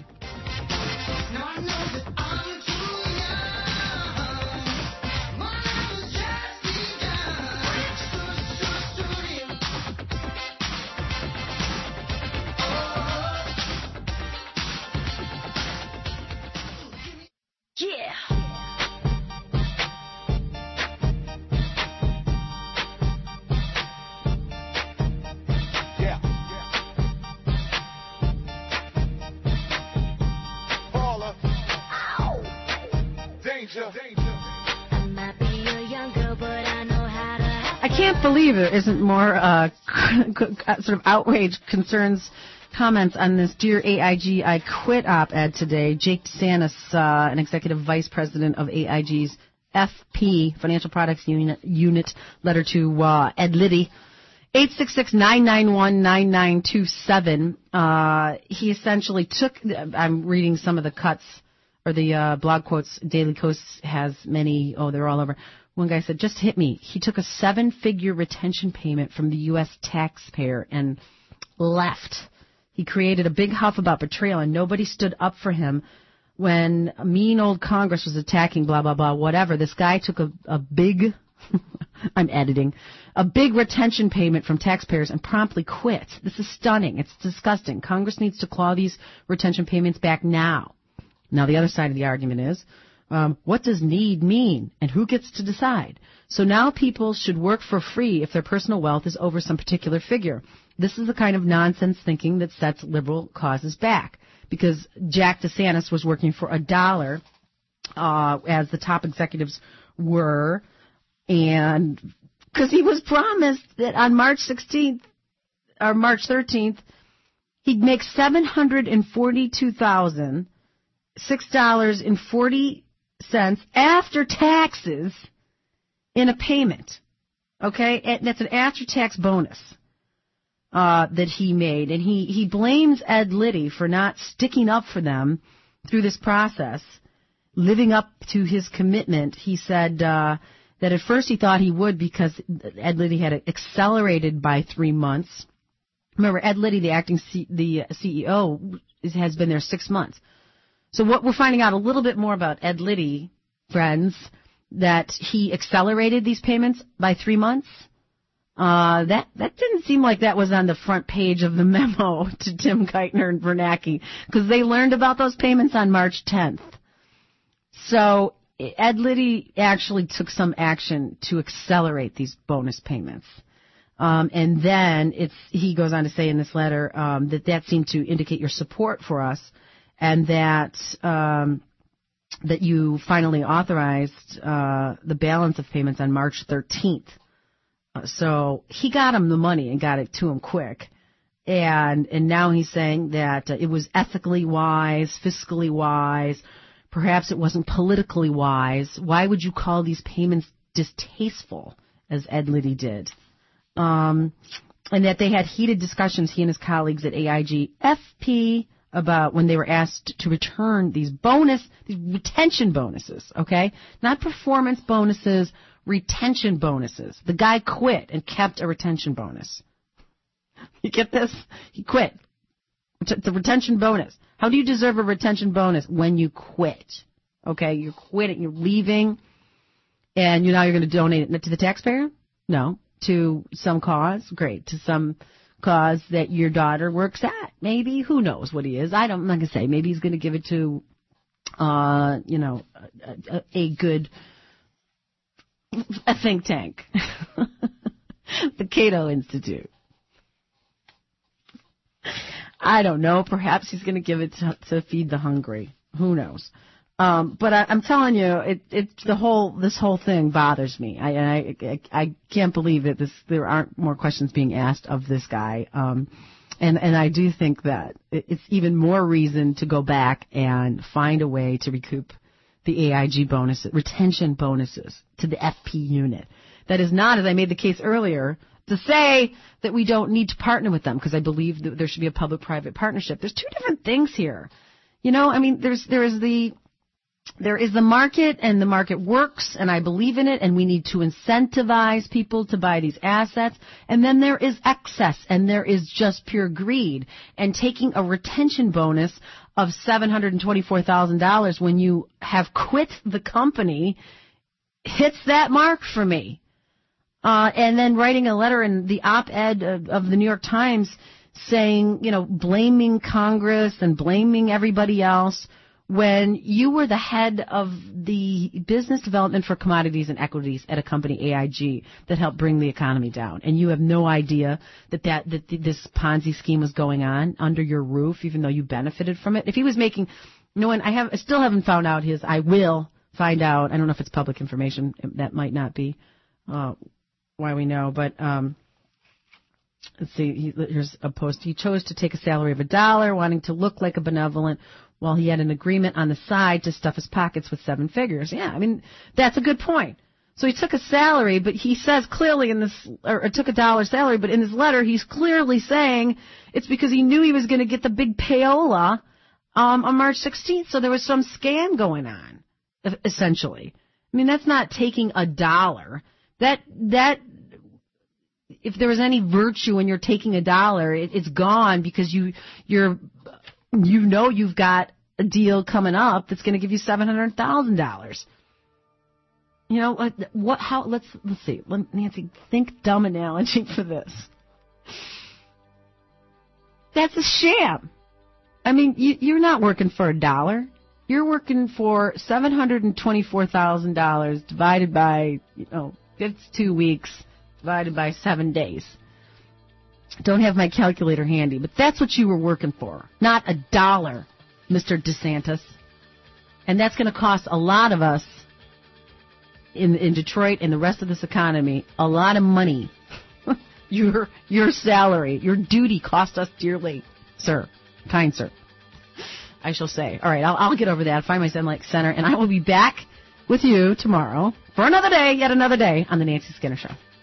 can't believe there isn't more sort of outrage, concerns, comments on this Dear AIG, I Quit op-ed today. Jake DeSantis, an executive vice president of AIG's FP, Financial Products Unit, letter to Ed Liddy. 866-991-9927. He essentially took, I'm reading some of the cuts, or the blog quotes. Daily Kos has many, they're all over. One guy said, just hit me. He took a 7-figure retention payment from the U.S. taxpayer and left. He created a big huff about betrayal, and nobody stood up for him when mean old Congress was attacking blah, blah, blah, whatever. This guy took a big, I'm editing, a big retention payment from taxpayers and promptly quit. This is stunning. It's disgusting. Congress needs to claw these retention payments back now. Now, the other side of the argument is, what does need mean, and who gets to decide? So now people should work for free if their personal wealth is over some particular figure. This is the kind of nonsense thinking that sets liberal causes back, because Jack DeSantis was working for $1, as the top executives were, and because he was promised that on March 16th or March 13th, he'd make $742,006.40 after taxes in a payment. Okay, and that's an after-tax bonus that he made, and he blames Ed Liddy for not sticking up for them through this process, living up to his commitment. He said that at first he thought he would because Ed Liddy had accelerated by 3 months. Remember, Ed Liddy, the acting the CEO, has been there 6 months. So what we're finding out a little bit more about Ed Liddy, friends, that he accelerated these payments by 3 months. That didn't seem like that was on the front page of the memo to Tim Geithner and Bernanke, because they learned about those payments on March 10th. So Ed Liddy actually took some action to accelerate these bonus payments. And then he goes on to say in this letter that seemed to indicate your support for us, and that you finally authorized the balance of payments on March 13th. So he got him the money and got it to him quick. And now he's saying that it was ethically wise, fiscally wise, perhaps it wasn't politically wise. Why would you call these payments distasteful, as Ed Liddy did? And that they had heated discussions, he and his colleagues at AIG FP, about when they were asked to return these retention bonuses, okay? Not performance bonuses, retention bonuses. The guy quit and kept a retention bonus. You get this? He quit. The retention bonus. How do you deserve a retention bonus? When you quit. Okay, you're quitting, you're leaving, and now you're going to donate it to the taxpayer? No. To some cause? Great. To some cause that your daughter works at? Maybe. Who knows what he is? I'm not going to say. Maybe he's going to give it to, a think tank. The Cato Institute. I don't know. Perhaps he's going to give it to feed the hungry. Who knows? But I'm telling you, this whole thing bothers me. I can't believe that there aren't more questions being asked of this guy. And I do think that it's even more reason to go back and find a way to recoup the AIG bonuses, retention bonuses to the FP unit. That is not, as I made the case earlier, to say that we don't need to partner with them, because I believe that there should be a public-private partnership. There's two different things here. There is the market, and the market works, and I believe in it, and we need to incentivize people to buy these assets. And then there is excess, and there is just pure greed. And taking a retention bonus of $724,000 when you have quit the company hits that mark for me. And then writing a letter in the op-ed of the New York Times saying, blaming Congress and blaming everybody else, when you were the head of the business development for commodities and equities at a company, AIG, that helped bring the economy down, and you have no idea that this Ponzi scheme was going on under your roof, even though you benefited from it. If he was making, I still haven't found out his. I will find out. I don't know if it's public information. That might not be. why we know. But let's see. Here's a post. He chose to take a salary of $1, wanting to look like a benevolent, while he had an agreement on the side to stuff his pockets with 7 figures. Yeah, I mean, that's a good point. So he took a salary, but he says clearly in this, or took $1 salary, but in his letter he's clearly saying it's because he knew he was going to get the big payola on March 16th. So there was some scam going on, essentially. I mean, that's not taking $1. That if there was any virtue in your taking $1, it's gone because you've got a deal coming up that's going to give you $700,000. You know what? How? Let's see. Nancy, think dumb analogy for this. That's a sham. I mean, you're not working for $1. You're working for $724,000 divided by, it's 2 weeks divided by 7 days. Don't have my calculator handy, but that's what you were working for, not $1, Mr. DeSantis. And that's going to cost a lot of us in Detroit and the rest of this economy a lot of money. Your salary, your duty cost us dearly, sir, kind sir. I shall say. All right, I'll get over that. Find my Sunlight Center, and I will be back with you tomorrow for another day, yet another day on the Nancy Skinner Show.